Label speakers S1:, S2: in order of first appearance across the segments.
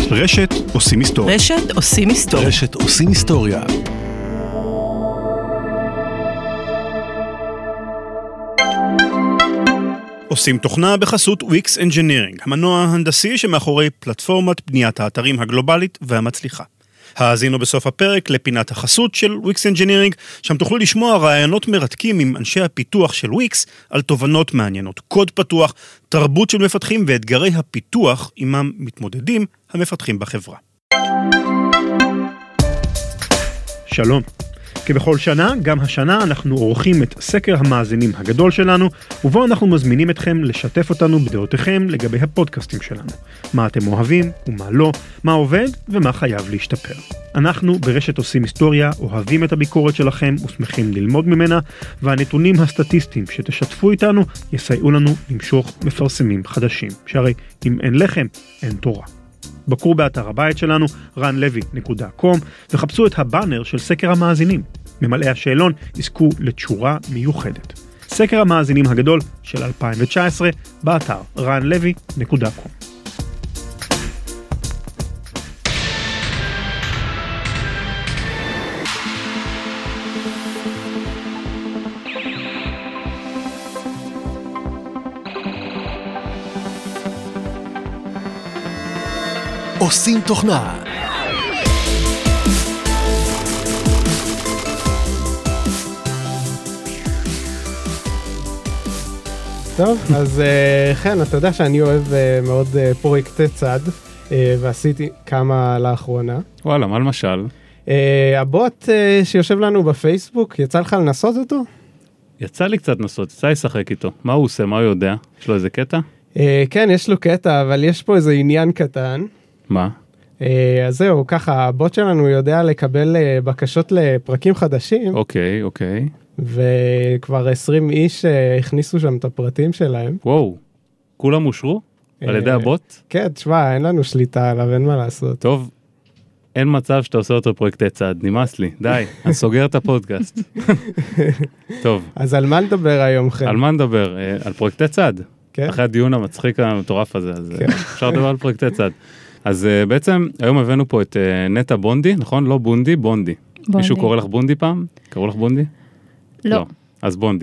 S1: רשת עושים היסטוריה.
S2: רשת עושים היסטוריה.
S1: רשת עושים היסטוריה. עושים תוכנה בחסות Wix Engineering, המנוע ההנדסי שמאחורי פלטפורמת בניית האתרים הגלובלית והמצליחה. האזינו בסוף הפרק לפינת החסות של Wix Engineering, שם תוכלו לשמוע רעיונות מרתקים עם אנשי הפיתוח של Wix על תובנות מעניינות, קוד פתוח, תרבות של מפתחים ואתגרי הפיתוח עימם מתמודדים המפתחים בחברה. שלום. כבכל שנה, גם השנה אנחנו עורכים את סקר המאזינים הגדול שלנו, ובו אנחנו מזמינים אתכם לשתף אותנו בדעותיכם לגבי הפודקאסטים שלנו. מה אתם אוהבים ומה לא, מה עובד ומה חייב להשתפר. אנחנו ברשת עושים היסטוריה, אוהבים את הביקורת שלכם ושמחים ללמוד ממנה, והנתונים הסטטיסטיים שתשתפו איתנו יסייעו לנו למשוך מפרסמים חדשים. שהרי אם אין לחם, אין תורה. בקרו באתר הבית שלנו, ranlevy.com, וחפשו את הבאנר של סקר המאזינים. ממלאי השאלון יזכו לתשורה מיוחדת. סקר המאזינים הגדול של 2019, באתר ranlevy.com. עושים תוכנה.
S3: טוב, אז כן, אתה יודע שאני אוהב מאוד פרויקטי צד, ועשיתי כמה לאחרונה.
S4: וואלה, מה למשל?
S3: הבוט שיושב לנו בפייסבוק, יצא לך לנסות אותו?
S4: יצא לי קצת לנסות, יצא לשחק איתו. מה הוא עושה, מה הוא יודע? יש לו איזה קטע?
S3: כן, יש לו קטע, אבל יש פה איזה עניין קטן.
S4: מה?
S3: אז זהו, ככה, הבוט שלנו יודע לקבל בקשות לפרקים חדשים.
S4: אוקיי.
S3: וכבר 20 איש הכניסו שם את הפרטים שלהם.
S4: וואו, כולם אושרו? על ידי הבוט?
S3: כן, תשמע, אין לנו שליטה עליו, אין מה לעשות.
S4: טוב, אין מצב שאתה עושה אותו פרויקטי צד, נמאס לי, די, אני סוגר את הפודקאסט. טוב.
S3: אז על מה נדבר היום, חן?
S4: על מה נדבר? על פרויקטי צד.
S3: כן.
S4: אחרי הדיון המצחיק המטורף הזה, אז אפשר לדבר על פרויקטי צד. אז בעצם היום הבאנו פה את נטע בונדי, נכון? לא בונדי, בונדי. מישהו קורא לך בונדי פעם? קראו לך בונדי?
S2: לא.
S4: אז בונדי.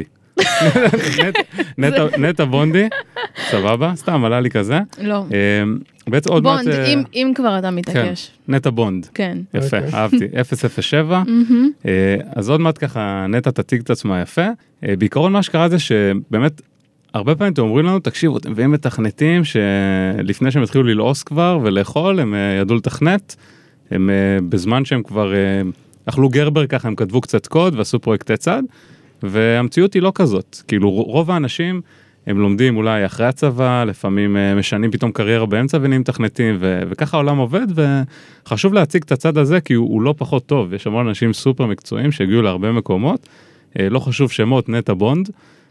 S4: נטע בונדי, סבבה, סתם עלה לי כזה.
S2: לא.
S4: בעצם עוד מעט...
S2: בונד, אם כבר אתה מתעקש.
S4: נטע בונד.
S2: כן.
S4: יפה, אהבתי. 007. אז עוד מעט ככה נטע תציג את עצמה יפה. בעיקרון מה שקרה זה שבאמת הרבה פעמים אתם אומרים לנו, תקשיבו, אתם מביאים מתכנתים שלפני שהם התחילו ללעוס כבר ולאכול, הם ידעו לתכנת, הם בזמן שהם כבר אכלו גרבר ככה, הם כתבו קצת קוד ועשו פרויקטי צד, והמציאות היא לא כזאת. כאילו רוב האנשים הם לומדים אולי אחרי הצבא, לפעמים משנים פתאום קריירה באמצע ונהיים מתכנתים, וככה העולם עובד, וחשוב להציג את הצד הזה כי הוא לא פחות טוב. יש המון אנשים סופר מקצועיים שהגיעו להרבה מקומות, לא חשוב שמות, נטע בונד,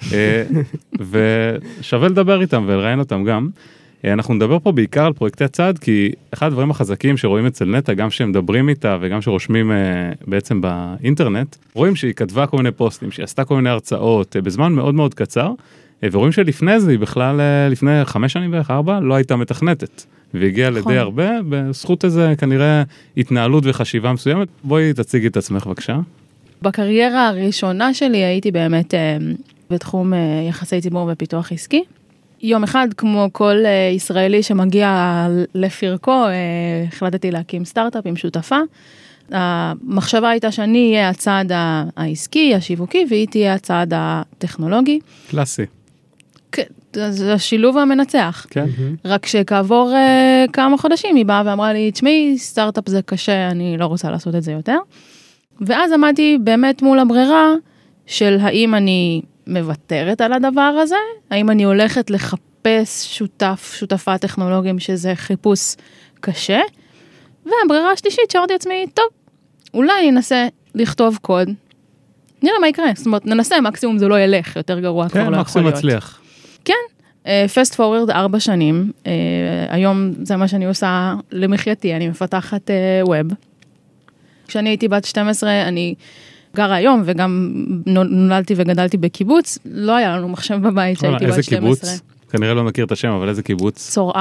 S4: ושווה לדבר איתם ולראיין אותם גם. אנחנו נדבר פה בעיקר על פרויקטי צד, כי אחד הדברים החזקים שרואים אצל נטע, גם שהם מדברים איתה וגם שרושמים בעצם באינטרנט, רואים שהיא כתבה כל מיני פוסטים, שהיא עשתה כל מיני הרצאות בזמן מאוד מאוד קצר, ורואים שלפני זה היא בכלל, לפני 5 שנים בערך 4, לא הייתה מתכנתת, והגיעה לידי הרבה, בזכות איזה כנראה התנהלות וחשיבה מסוימת. בואי תציגי את עצמך בבקשה.
S2: בקריירה הראשונה שלי הייתי באמת בתחום יחסי ציבור ופיתוח עסקי. יום אחד, כמו כל ישראלי שמגיע לפרקו, החלטתי להקים סטארט-אפ עם שותפה. המחשבה הייתה שאני אהיה הצעד העסקי, השיווקי, והיא תהיה הצעד הטכנולוגי.
S4: קלאסי.
S2: זה השילוב המנצח.
S4: כן.
S2: רק שכעבור כמה חודשים היא באה ואמרה לי, תשמעי, סטארט-אפ זה קשה, אני לא רוצה לעשות את זה יותר. ואז עמדתי באמת מול הברירה של האם אני מוותרת על הדבר הזה, האם אני הולכת לחפש שותפה טכנולוגיים שזה חיפוש קשה, והברירה השלישית שאמרתי עצמי, טוב, אולי אני אנסה לכתוב קוד, נראה מה יקרה, זאת אומרת, ננסה, מקסימום זה לא ילך, יותר גרוע כבר לא יכול להיות.
S4: כן, מקסימום מצליח.
S2: כן, fast forward 4 שנים, היום זה מה שאני עושה למחייתי, אני מפתחת ווב. כשאני הייתי בת 12, אני גרה היום, וגם נולדתי וגדלתי בקיבוץ, לא היה לנו מחשב בבית שהייתי בת 12.
S4: איזה קיבוץ? כנראה לא מכיר את השם, אבל איזה קיבוץ?
S2: צורעה.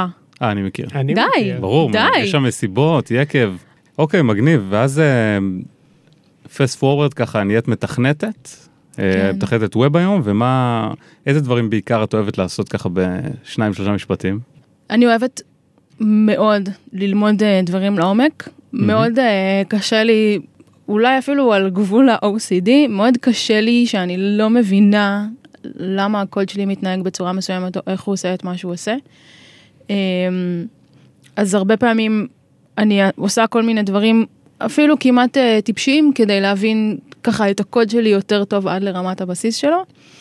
S4: אני מכיר.
S3: אני
S2: די.
S3: מכיר.
S4: ברור,
S2: די.
S4: יש שם מסיבות, יקב. אוקיי, מגניב. ואז fast forward ככה נהיית מתכנתת, מתכנתת ווב היום, איזה דברים בעיקר את אוהבת לעשות ככה ב2-3 משפטים?
S2: אני אוהבת מאוד ללמוד דברים לעומק, מאוד קשה לי, אולי אפילו על גבול ה-OCD, מאוד קשה לי שאני לא מבינה למה הקוד שלי מתנהג בצורה מסוימת, או איך הוא עושה את מה שהוא עושה. אז הרבה פעמים אני עושה כל מיני דברים, אפילו כמעט טיפשיים, כדי להבין ככה את הקוד שלי יותר טוב עד לרמת הבסיס שלו.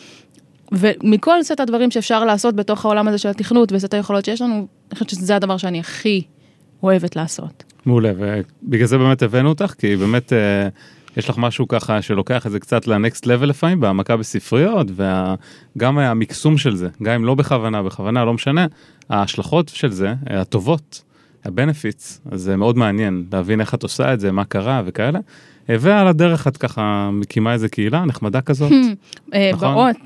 S2: ומכל סט הדברים שאפשר לעשות בתוך העולם הזה של התכנות, וסט היכולות שיש לנו, אני חושבת שזה הדבר שאני הכי אוהבת לעשות.
S4: מעולה, ובגלל זה באמת הבאנו אותך, כי באמת יש לך משהו ככה שלוקח את זה קצת לנקסט לבל לפעמים, בהעמקה בספריות, וגם המקסום של זה, גם אם לא בכוונה, לא משנה, ההשלכות של זה, הטובות, הבנפיטס, אז זה מאוד מעניין להבין איך את עושה את זה, מה קרה וכאלה, ועל הדרך את ככה מקימה איזה קהילה נחמדה כזאת.
S2: באות.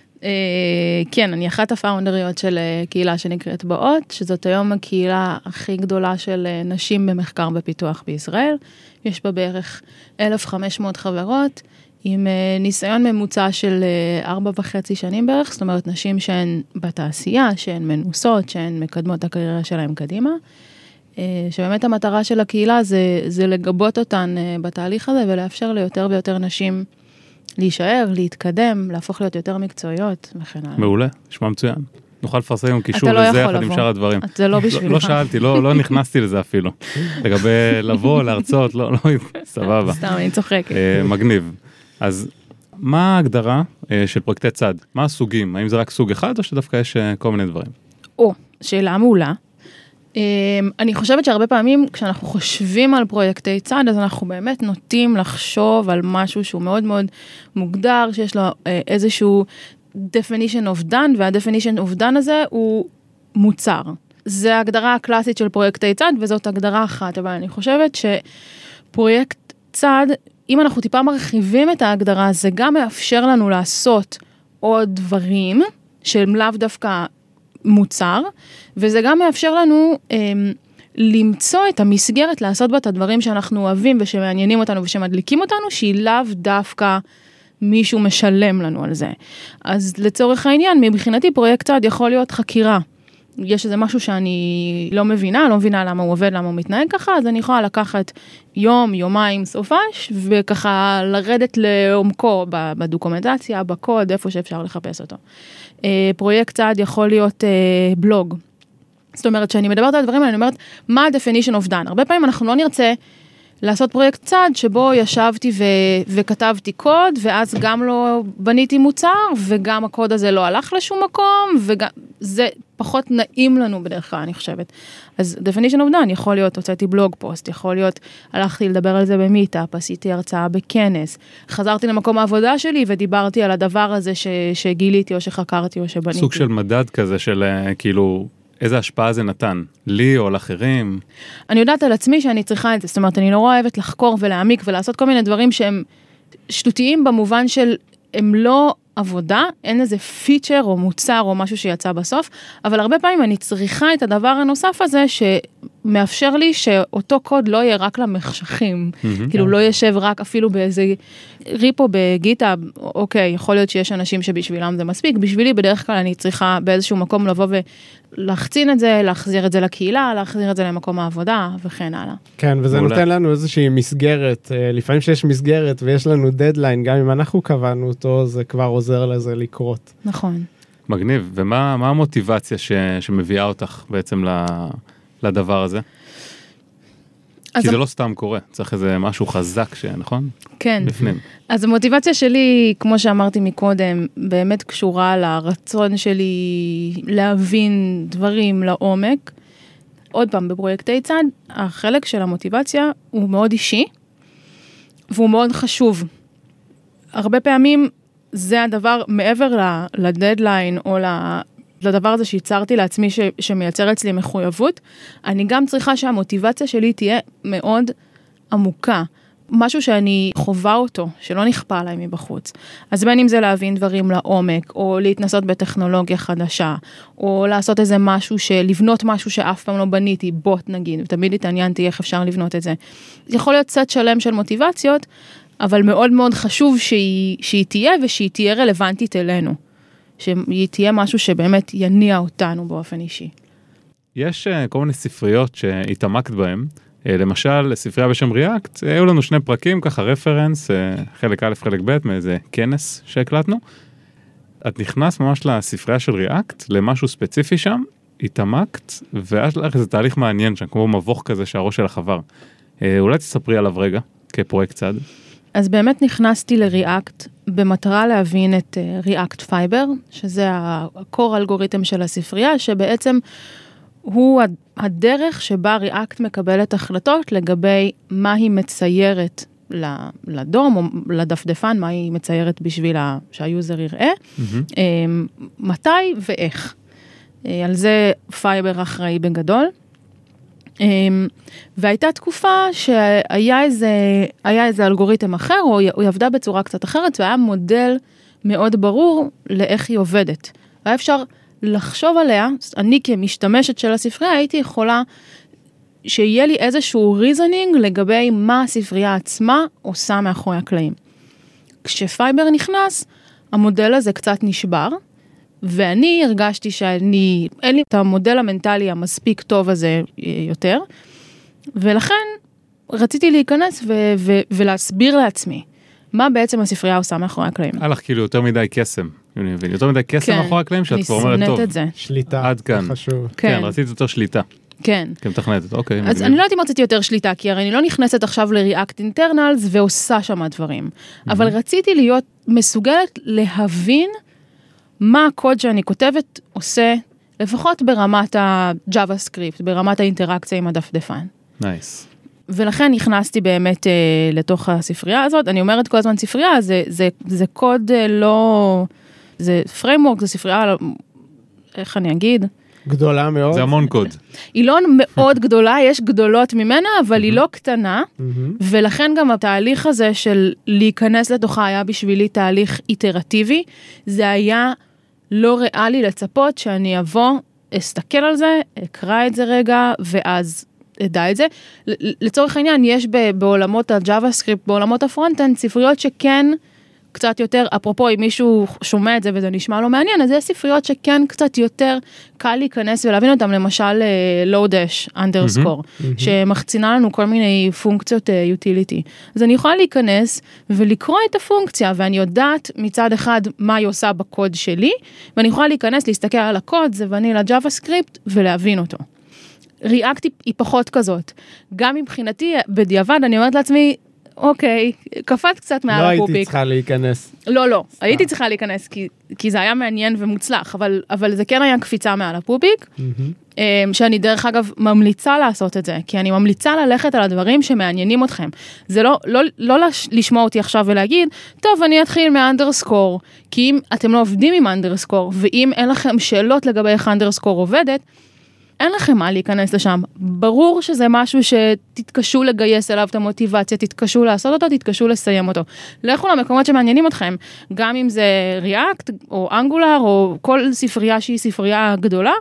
S2: כן, אני אחת הפאונדריות של קהילה שנקראת באות, שזאת היום הקהילה הכי גדולה של נשים במחקר ופיתוח בישראל. יש בה בערך 1,500 חברות, עם ניסיון ממוצע של 4.5 שנים בערך, זאת אומרת נשים שהן בתעשייה, שהן מנוסות, שהן מקדמות את הקריירה שלהן קדימה. שבאמת המטרה של הקהילה זה לגבות אותן בתהליך הזה, ולאפשר ליותר ויותר נשים להישאר, להתקדם, להפוך להיות יותר מקצועיות וכן הלאה.
S4: מעולה, נשמע מצוין. נוכל לפרסם עם קישור
S2: לזה
S4: יחד עם שאר הדברים.
S2: זה לא בשבילך.
S4: לא שאלתי, לא נכנסתי לזה אפילו. לגבי לבוא, להרצות, לא, סבבה.
S2: סתם, אני צוחקת.
S4: מגניב. אז מה ההגדרה של פרויקטי צד? מה הסוגים? האם זה רק סוג אחד או שדווקא יש כל מיני דברים?
S2: שאלה מעולה. אני חושבת שהרבה פעמים כשאנחנו חושבים על פרויקטי צד, אז אנחנו באמת נוטים לחשוב על משהו שהוא מאוד מאוד מוגדר, שיש לו איזשהו definition of done, וה-definition of done הזה הוא מוצר. זה ההגדרה הקלאסית של פרויקטי צד, וזאת הגדרה אחת, אבל אני חושבת שפרויקט צד, אם אנחנו טיפה מרחיבים את ההגדרה, זה גם מאפשר לנו לעשות עוד דברים, שהם לאו דווקא מוצר, וזה גם מאפשר לנו למצוא את המסגרת, לעשות בה את הדברים שאנחנו אוהבים, ושמעניינים אותנו ושמדליקים אותנו, שהיא לאו דווקא מישהו משלם לנו על זה. אז לצורך העניין, מבחינתי פרויקט צד יכול להיות חקירה. יש איזה משהו שאני לא מבינה למה הוא עובד, למה הוא מתנהג ככה, אז אני יכולה לקחת יום, יומיים סופש, וככה לרדת לעומקו בדוקומנטציה, בקוד, איפה שאפשר לחפש אותו. פרויקט צד יכול להיות בלוג. זאת אומרת, שאני מדברת על הדברים האלה, אני אומרת, מה ה-definition of done? הרבה פעמים אנחנו לא נרצה לעשות פרויקט צד, שבו ישבתי וכתבתי קוד, ואז גם לא בניתי מוצר, וגם הקוד הזה לא הלך לשום מקום, וגם זה פחות נעים לנו בדרך כלל, אני חושבת. אז definition of done יכול להיות, הוצאתי בלוג פוסט, יכול להיות, הלכתי לדבר על זה במיטאפ, עשיתי הרצאה בכנס, חזרתי למקום העבודה שלי, ודיברתי על הדבר הזה שגיליתי, או שחקרתי, או שבניתי.
S4: סוג של מדד כזה של כאילו, איזה השפעה זה נתן? לי או לאחרים?
S2: אני יודעת על עצמי שאני צריכה את זה, זאת אומרת, אני נורא אוהבת לחקור ולהעמיק ולעשות כל מיני דברים שהם שטותיים במובן של הם לא עבודה, אין איזה פיצ'ר או מוצר או משהו שיצא בסוף, אבל הרבה פעמים אני צריכה את הדבר הנוסף הזה שמאפשר לי שאותו קוד לא יהיה רק למחשכים, כאילו לא ישב רק אפילו באיזה ריפו בגיטאב, אוקיי, יכול להיות שיש אנשים שבשבילם זה מספיק, בשבילי בדרך כלל אני צריכה באיזשהו מקום לבוא ולהחצין את זה, להחזיר את זה לקהילה, להחזיר את זה למקום העבודה וכן הלאה.
S3: כן, וזה נותן לנו איזושהי מסגרת, לפעמים שיש מסגרת ויש לנו דדליין, גם אם אנחנו קבענו אותו, זה כבר עוזר לזה לקרות.
S2: נכון.
S4: מגניב, ומה המוטיבציה שמביאה אותך בעצם לדבר הזה? כי זה לא סתם קורה, צריך איזה משהו חזק, נכון?
S2: כן.
S4: בפנים.
S2: אז המוטיבציה שלי, כמו שאמרתי מקודם, באמת קשורה לרצון שלי להבין דברים לעומק. עוד פעם, בפרויקטי צד, החלק של המוטיבציה הוא מאוד אישי, והוא מאוד חשוב. הרבה פעמים זה הדבר מעבר לדדליין או לדבר הזה שיצרתי לעצמי שמייצר אצלי מחויבות, אני גם צריכה שהמוטיבציה שלי תהיה מאוד עמוקה. משהו שאני חובה אותו, שלא נכפה עליי מבחוץ. אז בין אם זה להבין דברים לעומק, או להתנסות בטכנולוגיה חדשה, או לעשות איזה משהו, לבנות משהו שאף פעם לא בניתי, בוט נגיד, ותמיד התעניינתי איך אפשר לבנות את זה. יכול להיות סט שלם של מוטיבציות, אבל מאוד מאוד חשוב שהיא תהיה, ושהיא תהיה רלוונטית אלינו. שהיא תהיה משהו שבאמת יניע אותנו באופן אישי.
S4: יש כל מיני ספריות שהתעמקת בהן, למשל, ספרייה בשם ריאקט, היו לנו 2 פרקים, ככה רפרנס, חלק א', חלק ב', מאיזה כנס שהקלטנו. את נכנס ממש לספרייה של ריאקט, למשהו ספציפי שם, התעמקת, ואז לך איזה תהליך מעניין שם, כמו מבוך כזה שהראש שלך עבר. אולי תספרי עליו רגע, כפרויקט צד.
S2: אז באמת נכנסתי לריאקט, במטרה להבין את ריאקט פייבר, שזה הקור אלגוריתם של הספרייה, שבעצם הוא הדרך שבה ריאקט מקבלת החלטות לגבי מה היא מציירת לדום או לדפדפן, מה היא מציירת בשביל שהיוזר יראה, מתי ואיך. על זה פייבר אחראי בגדול. והייתה תקופה שהיה איזה אלגוריתם אחר, או היא עבדה בצורה קצת אחרת, והיה מודל מאוד ברור לאיך היא עובדת. היה אפשר לחשוב עליה, אני כמשתמשת של הספרייה, הייתי יכולה שיהיה לי איזשהו ריזנינג לגבי מה הספרייה עצמה עושה מאחורי הקלעים. כשפייבר נכנס, המודל הזה קצת נשבר, ואני הרגשתי אין לי את המודל המנטלי המספיק טוב הזה יותר, ולכן רציתי להיכנס ולהסביר לעצמי, מה בעצם הספרייה עושה מאחורי הקלעים.
S4: הלך כאילו יותר מדי קסם, יותר מדי קסם מאחורי הקלעים, שאת כבר אומרת טוב.
S3: שליטה,
S4: עד כאן.
S3: חשוב.
S4: כן, רצית יותר שליטה.
S2: כן.
S4: כמתכנתת, אוקיי.
S2: אז אני לא יודעת אם רציתי יותר שליטה, כי הרי אני לא נכנסת עכשיו ל-React Internals ועושה שם דברים. אבל רציתי להיות מסוגלת להבין מה הקוד שאני כותבת עושה, לפחות ברמת ה-JavaScript, ברמת האינטראקציה עם הדפדפן.
S4: נייס.
S2: ולכן נכנסתי באמת לתוך הספרייה הזאת. אני אומרת כל הזמן ספרייה, זה קוד לא... זה framework, זה ספרייה, איך אני אגיד?
S3: גדולה מאוד.
S4: זה המון קוד.
S2: היא לא מאוד גדולה, יש גדולות ממנה, אבל היא לא קטנה, ולכן גם התהליך הזה של להיכנס לתוכה היה בשבילי תהליך איטרטיבי, זה היה לא ריאלי לצפות שאני אבוא, אסתכל על זה, אקרא את זה רגע, ואז אדע את זה. לצורך העניין, יש בעולמות ה-JavaScript, בעולמות הפרונט-אנד, ספריות שכן קצת יותר, אפרופו, אם מישהו שומע את זה וזה נשמע לו מעניין, אז יש ספריות שכן קצת יותר קל להיכנס ולהבין אותם, למשל Lodash underscore, שמחצינה לנו כל מיני פונקציות utility. אז אני יכולה להיכנס ולקרוא את הפונקציה, ואני יודעת מצד אחד מה היא עושה בקוד שלי, ואני יכולה להיכנס, להסתכל על הקוד, זה ונילה JavaScript, ולהבין אותו. React היא פחות כזאת. גם מבחינתי, בדיעבד, אני אומרת לעצמי, אוקיי, קפת קצת מעל הפופיק.
S3: לא הייתי צריכה להיכנס.
S2: לא, הייתי צריכה להיכנס, כי זה היה מעניין ומוצלח, אבל זה כן היה קפיצה מעל הפופיק, שאני דרך אגב ממליצה לעשות את זה, כי אני ממליצה ללכת על הדברים שמעניינים אתכם. זה לא לשמוע אותי עכשיו ולהגיד, טוב, אני אתחיל מאנדרסקור, כי אם אתם לא עובדים עם אנדרסקור, ואם אין לכם שאלות לגבי איך אנדרסקור עובדת, אין לכם מה להיכנס לשם. ברור שזה משהו שתתקשו לגייס אליו את המוטיבציה, תתקשו לעשות אותו, תתקשו לסיים אותו. לכו למקומות שמעניינים אתכם, גם אם זה React או Angular או כל ספרייה שהיא ספרייה גדולה,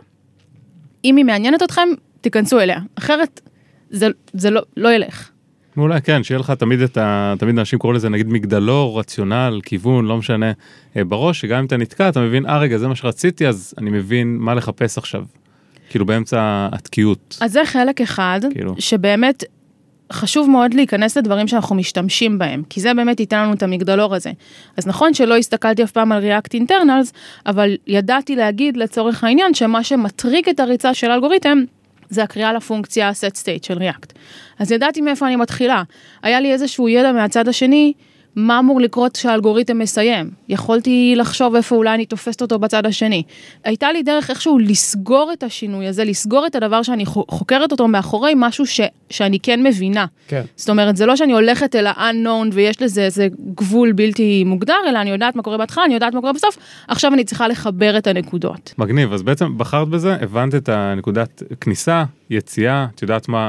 S2: אם היא מעניינת אתכם, תיכנסו אליה. אחרת זה לא ילך.
S4: אולי כן, שיהיה לך תמיד אנשים קוראים לזה נגיד מגדלור, רציונל, כיוון, לא משנה, בראש, שגם אם אתה נתקע, אתה מבין, רגע, זה מה שרציתי, אז אני מבין מה לחפש עכשיו. כאילו באמצע התקיעות.
S2: אז זה חלק אחד, שבאמת חשוב מאוד להיכנס לדברים שאנחנו משתמשים בהם, כי זה באמת ייתן לנו את המגדלור הזה. אז נכון שלא הסתכלתי אף פעם על React Internals, אבל ידעתי להגיד לצורך העניין, שמה שמטריק את הריצה של האלגוריתם, זה הקריאה לפונקציה set state של React. אז ידעתי מאיפה אני מתחילה. היה לי איזשהו ידע מהצד השני, מה אמור לקרות שהאלגוריתם מסיים? יכולתי לחשוב איפה אולי אני תופסת אותו בצד השני. הייתה לי דרך איכשהו לסגור את השינוי הזה, לסגור את הדבר שאני חוקרת אותו מאחורי משהו שאני כן מבינה.
S3: כן.
S2: זאת אומרת, זה לא שאני הולכת אל ה-unknown ויש לזה איזה גבול בלתי מוגדר, אלא אני יודעת מה קורה בהתחלה, אני יודעת מה קורה בסוף, עכשיו אני צריכה לחבר את הנקודות.
S4: מגניב, אז בעצם בחרת בזה, הבנת את הנקודת כניסה, יציאה, את יודעת מה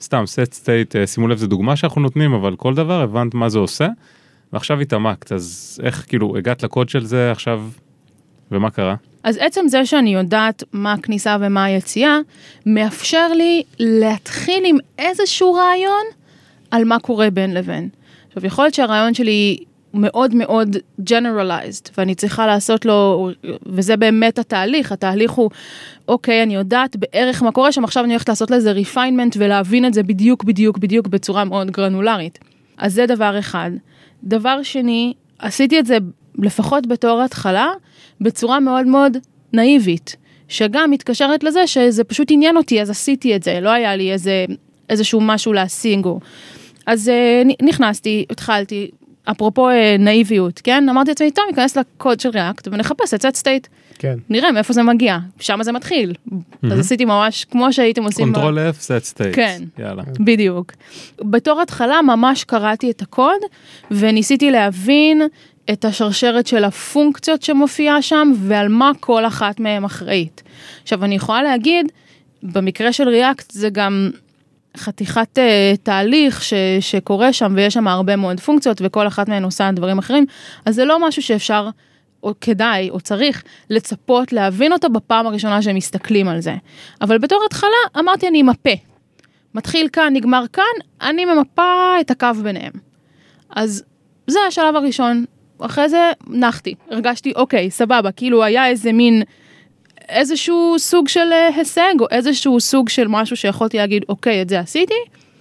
S4: סתם, set state, שימו לב, זה דוגמה שאנחנו נותנים, אבל כל דבר הבנת מה זה עושה, ועכשיו התעמקת, אז איך כאילו הגעת לקוד של זה עכשיו, ומה קרה?
S2: אז עצם זה שאני יודעת מה הכניסה ומה היציאה, מאפשר לי להתחיל עם איזשהו רעיון על מה קורה בין לבין. עכשיו, יכול להיות שהרעיון שלי מאוד מאוד generalized, ואני צריכה לעשות לו, וזה באמת התהליך הוא, אוקיי, אני יודעת בערך מה קורה שם, עכשיו אני הולכת לעשות לזה refinement, ולהבין את זה בדיוק בצורה מאוד גרנולרית. אז זה דבר אחד. דבר שני, עשיתי את זה לפחות בתור התחלה, בצורה מאוד מאוד נאיבית, שגם מתקשרת לזה שזה פשוט עניין אותי, אז עשיתי את זה, לא היה לי איזשהו משהו להשיג. אז נכנסתי, התחלתי, אפרופו נאיביות, כן? אמרתי לעצמי, טוב, ניכנס לקוד של ריאקט ונחפש את set state.
S3: כן.
S2: נראה מאיפה זה מגיע, שם זה מתחיל. אז עשיתי ממש כמו שהייתם עושים.
S4: Control F, set state.
S2: כן,
S4: יאללה.
S2: בדיוק. בתור התחלה ממש קראתי את הקוד, וניסיתי להבין את השרשרת של הפונקציות שמופיעה שם, ועל מה כל אחת מהן אחראית. עכשיו, אני יכולה להגיד, במקרה של ריאקט זה גם חתיכת תהליך שקורה שם, ויש שם הרבה מאוד פונקציות, וכל אחת מהן עושה דברים אחרים, אז זה לא משהו שאפשר, או כדאי, או צריך, לצפות, להבין אותו בפעם הראשונה שהם מסתכלים על זה. אבל בתור התחלה, אמרתי, אני מפה. מתחיל כאן, נגמר כאן, אני ממפה את הקו ביניהם. אז זה השלב הראשון. אחרי זה נחתי, הרגשתי, אוקיי, סבבה, כאילו היה איזשהו סוג של הישג, או איזשהו סוג של משהו שיכולתי להגיד, אוקיי, את זה עשיתי,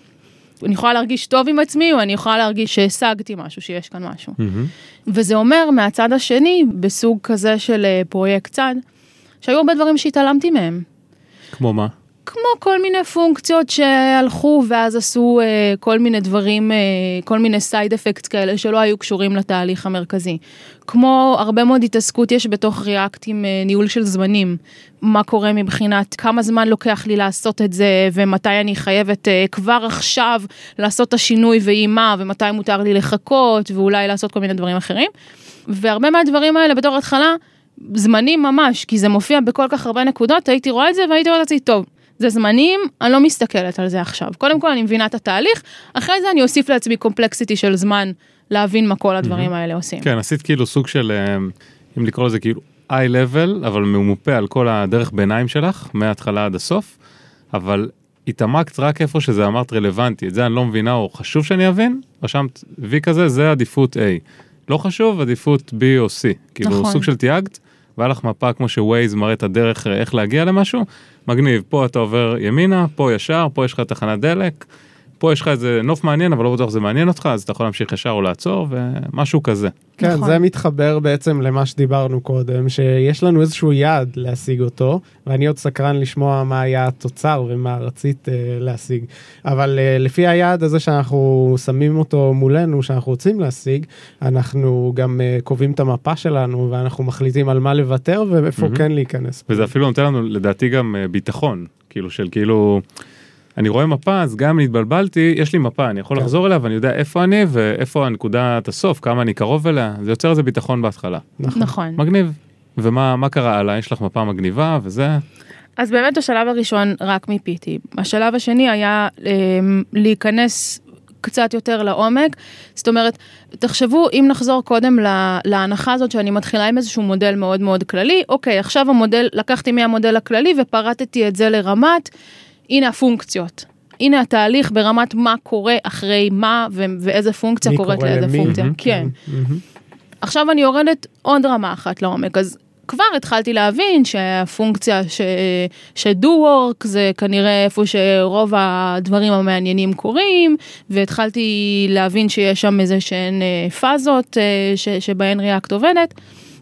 S2: אני יכולה להרגיש טוב עם עצמי, או אני יכולה להרגיש שהשגתי משהו, שיש כאן משהו. וזה אומר, מהצד השני, בסוג כזה של פרויקט צד, שהיו הרבה דברים שהתעלמתי מהם.
S4: כמו מה?
S2: כמו כל מיני פונקציות שהלכו ואז עשו כל מיני דברים, כל מיני סייד אפקטס כאלה שלא היו קשורים לתהליך המרכזי. כמו הרבה מאוד התעסקות יש בתוך ריאקט עם ניהול של זמנים. מה קורה מבחינת כמה זמן לוקח לי לעשות את זה ומתי אני חייבת כבר עכשיו לעשות את השינוי ואימה ומתי מותר לי לחכות ואולי לעשות כל מיני דברים אחרים. והרבה מהדברים האלה בתור התחלה זמנים ממש, כי זה מופיע בכל כך הרבה נקודות, הייתי רואה את זה והייתי רואה את זה טוב. זה זמנים, אני לא מסתכלת על זה עכשיו. קודם כל אני מבינה את התהליך, אחרי זה אני אוסיף לעצמי קומפלקסיטי של זמן, להבין מה כל הדברים האלה עושים.
S4: כן, עשית כאילו סוג של, אם לקרוא לזה כאילו high-level, אבל ממופה על כל הדרך ביניים שלך, מההתחלה עד הסוף, אבל התעמקת רק איפה שזה אמרת רלוונטי, את זה אני לא מבינה, או חשוב שאני אבין, רשמת V כזה, זה עדיפות A. לא חשוב, עדיפות B או C. כאילו סוג של תייגת, והיה לך מפה כמו שווייז מראה את הדרך איך להגיע למשהו, מגניב, פה אתה עובר ימינה, פה ישר, פה יש לך תחנת דלק, פה יש לך איזה נוף מעניין, אבל לא בטוח זה מעניין אותך, אז אתה יכול להמשיך ישר או לעצור, ומשהו כזה.
S3: כן, זה מתחבר בעצם למה שדיברנו קודם, שיש לנו איזשהו יעד להשיג אותו, ואני עוד סקרן לשמוע מה היה התוצר ומה רצית להשיג. אבל לפי היעד הזה שאנחנו שמים אותו מולנו, שאנחנו רוצים להשיג, אנחנו גם קובעים את המפה שלנו, ואנחנו מחליטים על מה לוותר ואיפה כן להיכנס.
S4: וזה אפילו נותן לנו לדעתי גם ביטחון, כאילו אני רואה מפה, אז גם אם התבלבלתי, יש לי מפה, אני יכול לחזור אליה, ואני יודע איפה אני, ואיפה הנקודת הסוף, כמה אני קרוב אליה, זה יוצר איזה ביטחון בהתחלה.
S2: נכון.
S4: מגניב. ומה קרה עליי? יש לך מפה מגניבה, וזה...
S2: אז באמת השלב הראשון רק מיפיתי. השלב השני היה להיכנס קצת יותר לעומק, זאת אומרת, תחשבו, אם נחזור קודם להנחה הזאת, שאני מתחילה עם איזשהו מודל מאוד מאוד כללי, אוקיי, עכשיו לקחתי מהמודל הכללי, ופרטתי את זה לרמת, הנה הפונקציות. הנה התהליך ברמת מה קורה אחרי מה, ואיזה פונקציה קורית לאיזה פונקציה. כן. עכשיו אני יורדת עוד רמה אחת לעומק, אז כבר התחלתי להבין שהפונקציה ש-do work זה כנראה איפה שרוב הדברים המעניינים קורים, והתחלתי להבין שיש שם איזה שהן פאזות שבהן ריאקט עובדת,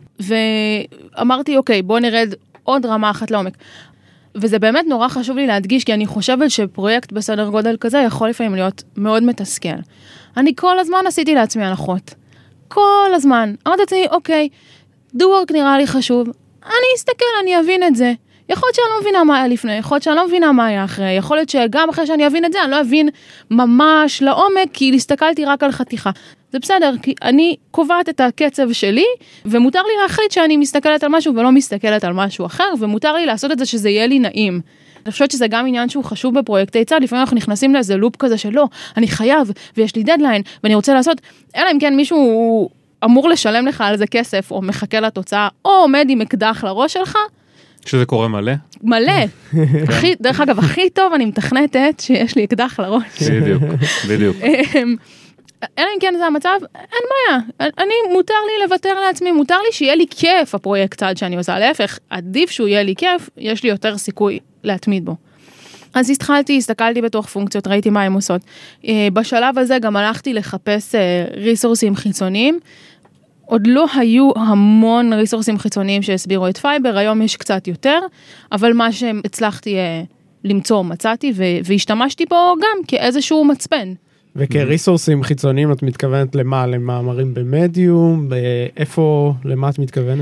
S2: ואמרתי אוקיי, בוא נרד עוד רמה אחת לעומק. וזה באמת נורא חשוב לי להדגיש, כי אני חושבת שפרויקט בסדר גודל כזה יכול לפעמים להיות מאוד מתסכל. אני כל הזמן עשיתי לעצמי הנחות. כל הזמן. אמרתי לעצמי, אוקיי, do work נראה לי חשוב. אני אסתכל, אני אבין את זה. יכול להיות שאני לא מבינה מה היה לפני, יכול להיות שאני לא מבינה מה היה אחרי, יכול להיות שגם אחרי שאני אבין את זה, אני לא אבין ממש לעומק, כי הסתכלתי רק על חתיכה. זה בסדר, כי אני קובעת את הקצב שלי, ומותר לי להחליט שאני מסתכלת על משהו ולא מסתכלת על משהו אחר, ומותר לי לעשות את זה שזה יהיה לי נעים. אני חושבת שזה גם עניין שהוא חשוב בפרויקטי צד, לפעמים אנחנו נכנסים לאיזה לופ כזה שלא, אני חייב, ויש לי דדליין, ואני רוצה לעשות, אלא אם כן מישהו אמור לשלם לך על זה כסף, או מחכה לתוצאה, או עומד עם אקדח לראש שלך.
S4: שזה קורה מלא?
S2: מלא. דרך אגב, הכי טוב אני מתכנתת שיש לי אקדח לראש.
S4: בדיוק, בדיוק.
S2: אלא אם כן זה המצב, אין בעיה. מותר לי לוותר לעצמי, מותר לי שיהיה לי כיף הפרויקט צד שאני עושה. להפך, עדיף שהוא יהיה לי כיף, יש לי יותר סיכוי להתמיד בו. אז הסתכלתי בתוך פונקציות, ראיתי מה הם עושות. בשלב הזה גם הלכתי לחפש ריסורסים חיצוניים. עוד לא היו המון ריסורסים חיצוניים שהסבירו את פייבר, היום יש קצת יותר, אבל מה שהצלחתי למצוא מצאתי, והשתמשתי בו גם כאיזשהו מצפן.
S3: וכריסורסים חיצוניים את מתכוונת למה? למאמרים במדיום? איפה, למה את מתכוונת?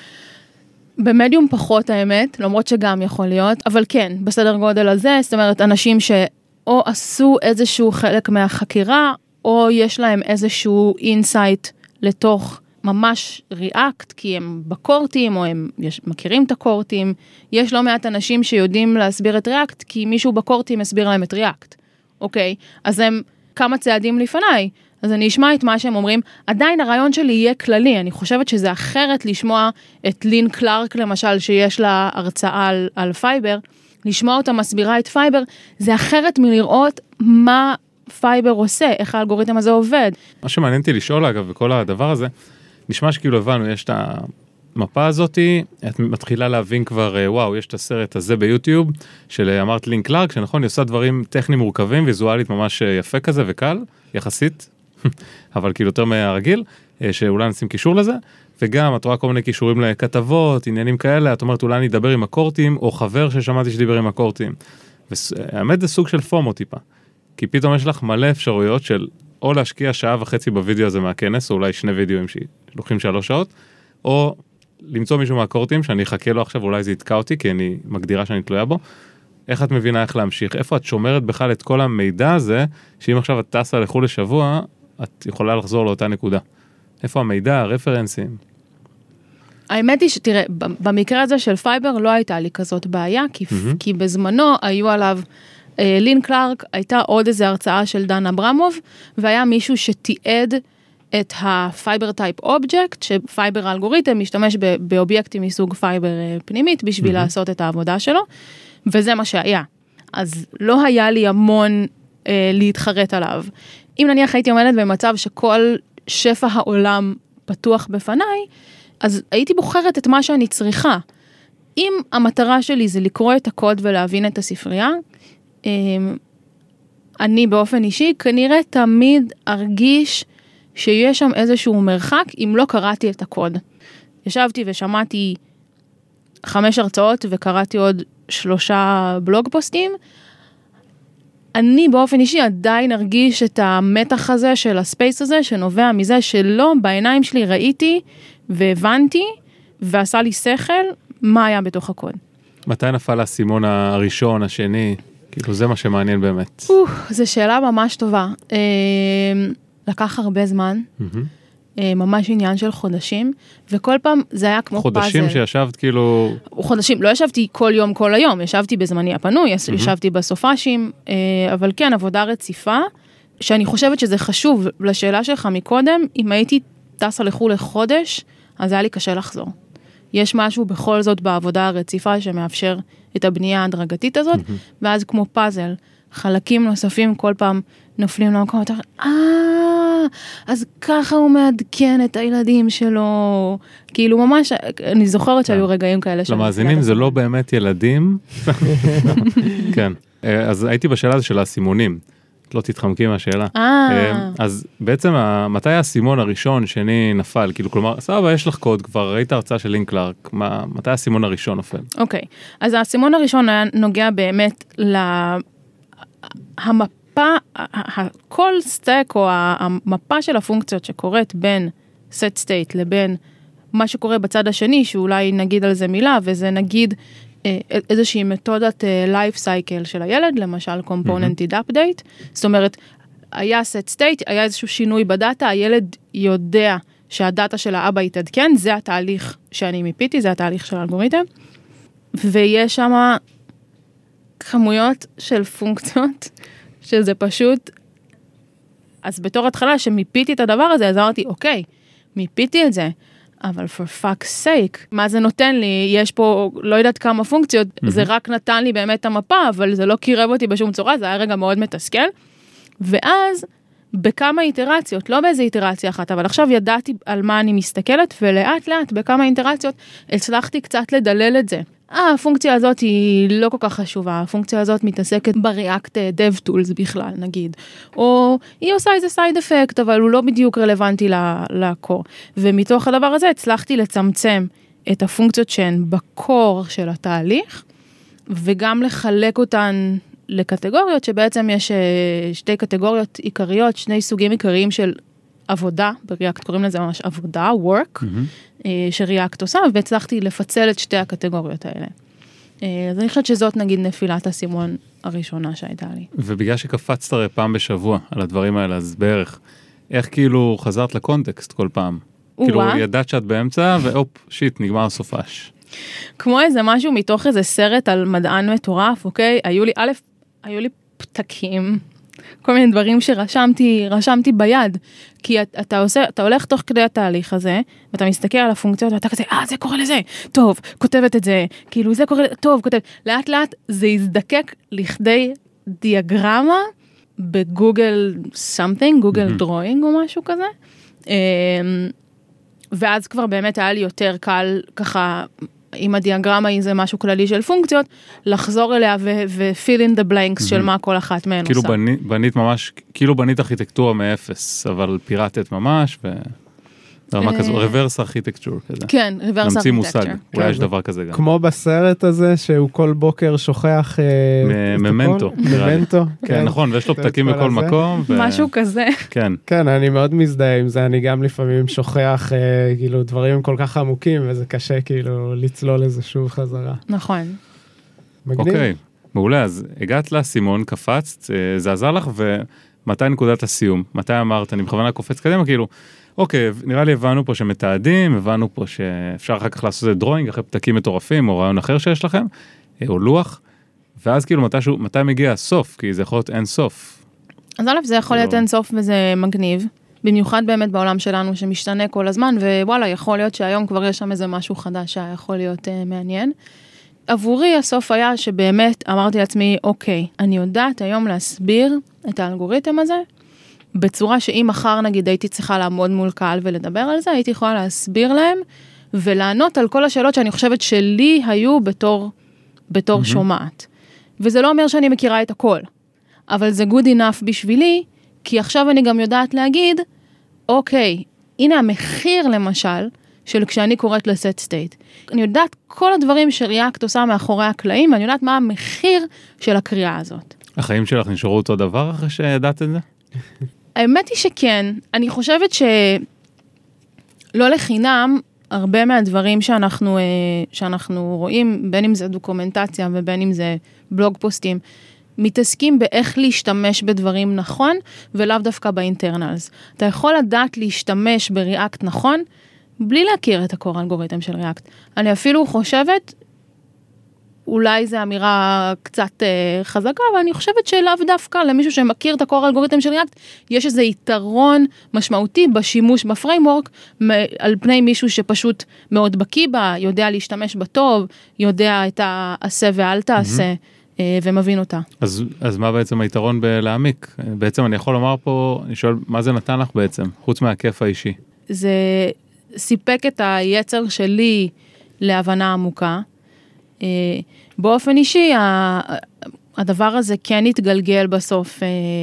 S2: במדיום פחות האמת, למרות שגם יכול להיות, אבל כן, בסדר גודל הזה, זאת אומרת, אנשים שאו עשו איזשהו חלק מהחקירה, או יש להם איזשהו אינסייט לתוך ממש ריאקט, כי הם בקורטים, או הם מכירים את הקורטים. יש לא מעט אנשים שיודעים להסביר את ריאקט, כי מישהו בקורטים הסביר להם את ריאקט. אוקיי? אז הם כמה צעדים לפניי. אז אני אשמע את מה שהם אומרים. עדיין הרעיון שלי יהיה כללי. אני חושבת שזה אחרת לשמוע את לין קלארק, למשל, שיש לה הרצאה על פייבר. לשמוע אותה מסבירה את פייבר, זה אחרת מלראות מה פייבר עושה, איך האלגוריתם הזה עובד.
S4: מה שמעניינתי לשאול, אגב, בכל הדבר הזה, נשמע שכאילו הבנו, יש את המפה הזאת, את מתחילה להבין כבר, וואו, יש את הסרט הזה ביוטיוב, של אמרת לין קלארק, שנכון, היא עושה דברים טכניים מורכבים, ויזואלית ממש יפה כזה וקל, יחסית, אבל כאילו יותר מהרגיל, שאולי נשים קישור לזה, וגם את רואה כל מיני קישורים לכתבות, עניינים כאלה, את אומרת, אולי אני אדבר עם הקורטים, או חבר ששמעתי שדיבר עם הקורטים. והאמת זה סוג של פומו טיפה, כי פתאום יש לך מלא אפשרויות של או להשקיע שעה וחצי בווידאו הזה מהכנס, או אולי 2 וידאוים שלוקחים 3 שעות, או למצוא מישהו מהקורטים שאני אחכה לו עכשיו, אולי זה יתקע אותי, כי אני מגדירה שאני תלויה בו. איך את מבינה איך להמשיך? איפה את שומרת בכלל את כל המידע הזה, שאם עכשיו את טסה לחו"ל לשבוע, את יכולה לחזור לאותה נקודה. איפה המידע, הרפרנסים?
S2: האמת היא שתראה, במקרה הזה של פייבר לא הייתה לי כזאת בעיה, כי בזמנו היו עליו, לין קלארק הייתה עוד איזו הרצאה של דן אברמוב, והיה מישהו שתיעד את הפייבר טייפ אובייקט, שפייבר האלגוריתם משתמש באובייקטים מסוג פייבר פנימית, בשביל לעשות את העבודה שלו, וזה מה שהיה. אז לא היה לי המון להתחרט עליו. אם נניח הייתי עומדת במצב שכל שפע העולם פתוח בפניי, אז הייתי בוחרת את מה שאני צריכה. אם המטרה שלי זה לקרוא את הקוד ולהבין את הספרייה, אני באופן אישי כנראה תמיד ארגיש שיש שם איזשהו מרחק אם לא קראתי את הקוד. ישבתי ושמעתי 5 הרצאות וקראתי עוד 3 בלוג פוסטים, אני באופן אישי עדיין ארגיש את המתח הזה של הספייס הזה, שנובע מזה שלא בעיניים שלי ראיתי והבנתי, ועשה לי שכל מה היה בתוך הקוד.
S4: מתי נפל הסימון הראשון, השני? כאילו זה מה שמעניין באמת.
S2: זו שאלה ממש טובה. לקח הרבה זמן, ממש עניין של חודשים, וכל פעם זה היה כמו פאזל.
S4: חודשים שישבת כאילו...
S2: חודשים, לא ישבתי כל יום, כל היום, ישבתי בזמני הפנוי, ישבתי בסופאשים, אבל כן, עבודה רציפה, שאני חושבת שזה חשוב לשאלה שלך מקודם, אם הייתי טסה לחו"ל לחודש, אז היה לי קשה לחזור. יש משהו בכל זאת בעבודה הרציפה שמאפשר את הבנייה ההדרגתית הזאת, ואז כמו פאזל, חלקים נוספים כל פעם נופלים למקום, אתה אומר, אז ככה הוא מעדכן את הילדים שלו, כאילו ממש, אני זוכרת שהיו רגעים כאלה.
S4: למאזינים זה לא באמת ילדים, כן, אז הייתי בשאלה הזו של הסימונים, לא תתחמקי מהשאלה, אז בעצם מתי הסימון הראשון שני נפל, כאילו כלומר, סבבה, יש לך קוד, כבר ראית הרצאה של לין קלארק, מתי הסימון הראשון נופל?
S2: אוקיי, אז הסימון הראשון היה נוגע באמת המפה, כל סטק או המפה של הפונקציות שקורית בין set state לבין מה שקורה בצד השני, שאולי נגיד על זה מילה, וזה נגיד איזושהי מתודת life cycle של הילד, למשל component update, זאת אומרת, היה set state, היה איזשהו שינוי בדאטה, הילד יודע שהדאטה של האבא יתעדכן, זה התהליך שאני מיפיתי, זה התהליך של האלגוריתם, ויש שם כמויות של פונקציות, שזה פשוט, אז בתור התחלה שמיפיתי את הדבר הזה, אז אמרתי, אוקיי, מיפיתי את זה, אבל for fuck's sake, מה זה נותן לי? יש פה לא יודעת כמה פונקציות, זה רק נתן לי באמת את המפה, אבל זה לא קירב אותי בשום צורה, זה היה רגע מאוד מתסכל, ואז בכמה איטרציות, לא באיזה איטרציה אחת, אבל עכשיו ידעתי על מה אני מסתכלת, ולאט לאט בכמה איטרציות הצלחתי קצת לדלל את זה. הפונקציה הזאת היא לא כל כך חשובה, הפונקציה הזאת מתעסקת בריאקט DevTools בכלל, נגיד. או היא עושה איזה סייד אפקט, אבל הוא לא בדיוק רלוונטי לקור. ומתוך הדבר הזה הצלחתי לצמצם את הפונקציות שהן בקור של התהליך, וגם לחלק אותן לקטגוריות, שבעצם יש שתי קטגוריות עיקריות, שני סוגים עיקריים של עבודה, בריאקט קוראים לזה ממש עבודה, work, שריאקט עושה, והצלחתי לפצל את שתי הקטגוריות האלה. אז אני חושבת שזאת נגיד נפילת הסימון הראשונה שהייתה לי.
S4: ובגלל שקפצת הרי פעם בשבוע על הדברים האלה, אז בערך, איך כאילו חזרת לקונטקסט כל פעם? כאילו ידעת שאת באמצע, ואופ, שיט, נגמר סופש.
S2: כמו איזה משהו מתוך איזה סרט על מדען מטורף, אוקיי? היו לי פתקים, כל מיני דברים שרשמתי ביד, כי אתה הולך תוך כדי התהליך הזה, ואתה מסתכל על הפונקציות, ואתה כזה, זה קורה לזה, טוב, כותבת את זה, כאילו זה קורה, טוב, כותבת, לאט לאט זה יזדקק לכדי דיאגרמה, בגוגל something, גוגל דרוינג או משהו כזה, ואז כבר באמת היה לי יותר קל ככה, אם הדיאגרמה היא זה משהו כללי של פונקציות, לחזור אליה ו-fill in the blanks של מה כל אחת מהן עושה.
S4: כאילו בנית ממש, כאילו בנית ארכיטקטורה מאפס, אבל פירטת ממש, ורמה כזו, reverse architecture כזה.
S2: כן, reverse
S4: נמציא
S2: architecture.
S4: מושג, אולי יש דבר כזה גם.
S3: כמו בסרט הזה, שהוא כל בוקר שוכח
S4: ממנטו.
S3: ממנטו.
S4: כן, נכון, ויש לו פתקים בכל מקום.
S2: משהו כזה.
S4: כן.
S3: כן, אני מאוד מזדהה עם זה, אני גם לפעמים שוכח כאילו דברים כל כך עמוקים, וזה קשה כאילו לצלול לזה שוב חזרה.
S2: נכון.
S3: מגניב.
S4: אוקיי, מעולה, אז הגעת לסימון, קפצת, זה עזר לך, ומתי נקודת הסיום? מתי אמרת, אני בכוונה קופץ קדימה, כאילו, אוקיי, נראה לי הבנו פה שמתעדים, הבנו פה שאפשר אחר כך לעשות את דרוינג, אחרי פתקים מטורפים, או רעיון אחר שיש לכם, או לוח, ואז כאילו מתי מגיע הסוף, כי זה יכול להיות אין סוף.
S2: אז א', זה יכול להיות אין סוף וזה מגניב, במיוחד באמת בעולם שלנו שמשתנה כל הזמן, ווואלה, יכול להיות שהיום כבר יש שם איזה משהו חדש שיכול להיות מעניין. עבורי הסוף היה שבאמת אמרתי לעצמי, אוקיי, אני יודעת היום להסביר את האלגוריתם הזה, בצורה שאם מחר נגיד הייתי צריכה לעמוד מול קהל ולדבר על זה, הייתי יכולה להסביר להם ולענות על כל השאלות שאני חושבת שלי היו בתור שומעת. וזה לא אומר שאני מכירה את הכל, אבל זה good enough בשבילי, כי עכשיו אני גם יודעת להגיד, אוקיי, הנה המחיר למשל, של כשאני קוראת לסט סטייט. אני יודעת כל הדברים שריאקט עושה מאחורי הקלעים, ואני יודעת מה המחיר של הקריאה הזאת.
S4: החיים שלך נשארו אותו דבר אחרי שידעת את זה?
S2: האמת היא שכן, אני חושבת שלא לחינם, הרבה מהדברים שאנחנו רואים, בין אם זה דוקומנטציה ובין אם זה בלוג פוסטים, מתעסקים באיך להשתמש בדברים נכון, ולאו דווקא באינטרנלס. אתה יכול לדעת להשתמש בריאקט נכון, בלי להכיר את הקור אלגוריתם של ריאקט. אני אפילו חושבת, אולי זו אמירה קצת חזקה, אבל אני חושבת שלאו דווקא למישהו שמכיר את הקור אלגוריתם של ריאקט, יש איזה יתרון משמעותי בשימוש בפריימורק, על פני מישהו שפשוט מאוד בקיא בה, יודע להשתמש בטוב, יודע את העשה ואל תעשה, ומבין אותה.
S4: אז מה בעצם היתרון בלהעמיק? בעצם אני יכול לומר פה, אני שואל, מה זה נתן לך בעצם, חוץ מהכיף האישי?
S2: זה סיפק את היצר שלי להבנה עמוקה. באופן אישי, הדבר הזה כן התגלגל בסוף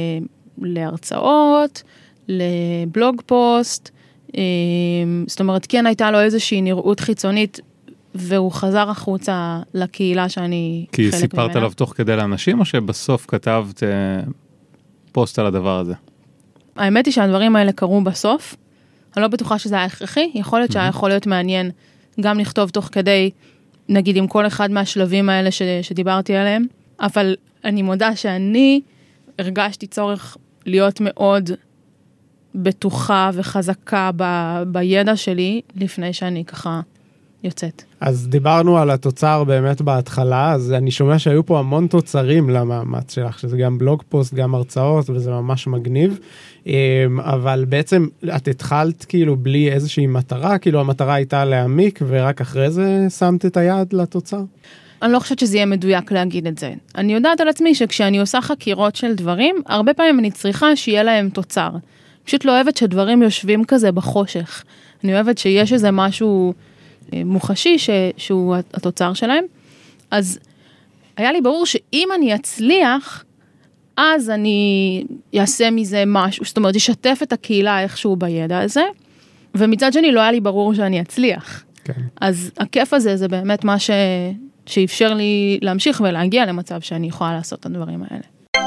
S2: להרצאות, לבלוג פוסט, זאת אומרת, כן הייתה לו איזושהי נראות חיצונית, והוא חזר החוצה לקהילה שאני חלק ממנה.
S4: כי סיפרת עליו תוך כדי לאנשים, או שבסוף כתבת פוסט על הדבר הזה?
S2: האמת היא שהדברים האלה קרו בסוף, אני לא בטוחה שזה היה הכרחי, יכול להיות שהיה יכול להיות מעניין גם לכתוב תוך כדי נגיד עם כל אחד מהשלבים האלה שדיברתי עליהם, אבל אני מודה שאני הרגשתי צורך להיות מאוד בטוחה וחזקה בידע שלי, לפני שאני ככה יוצאת.
S3: אז דיברנו על התוצר באמת בהתחלה, אז אני שומע שהיו פה המון תוצרים למאמץ שלך, שזה גם בלוג פוסט, גם הרצאות, וזה ממש מגניב, אבל בעצם את התחלת כאילו בלי איזושהי מטרה, כאילו המטרה הייתה להעמיק, ורק אחרי זה שמת את היד לתוצר?
S2: אני לא חושבת שזה יהיה מדויק להגיד את זה. אני יודעת על עצמי שכשאני עושה חקירות של דברים, הרבה פעמים אני צריכה שיהיה להם תוצר. פשוט לא אוהבת שדברים יושבים כזה בחושך. אני אוהבת שיש איזה משהו מוחשי שהוא התוצר שלהם. אז היה לי ברור שאם אני אצליח, אז אני אעשה מזה משהו, זאת אומרת, אשתף את הקהילה איכשהו בידע הזה, ומצד שני לא היה לי ברור שאני אצליח.
S3: כן.
S2: אז הכיף הזה זה באמת מה שאפשר לי להמשיך ולהגיע למצב שאני יכולה לעשות את הדברים האלה.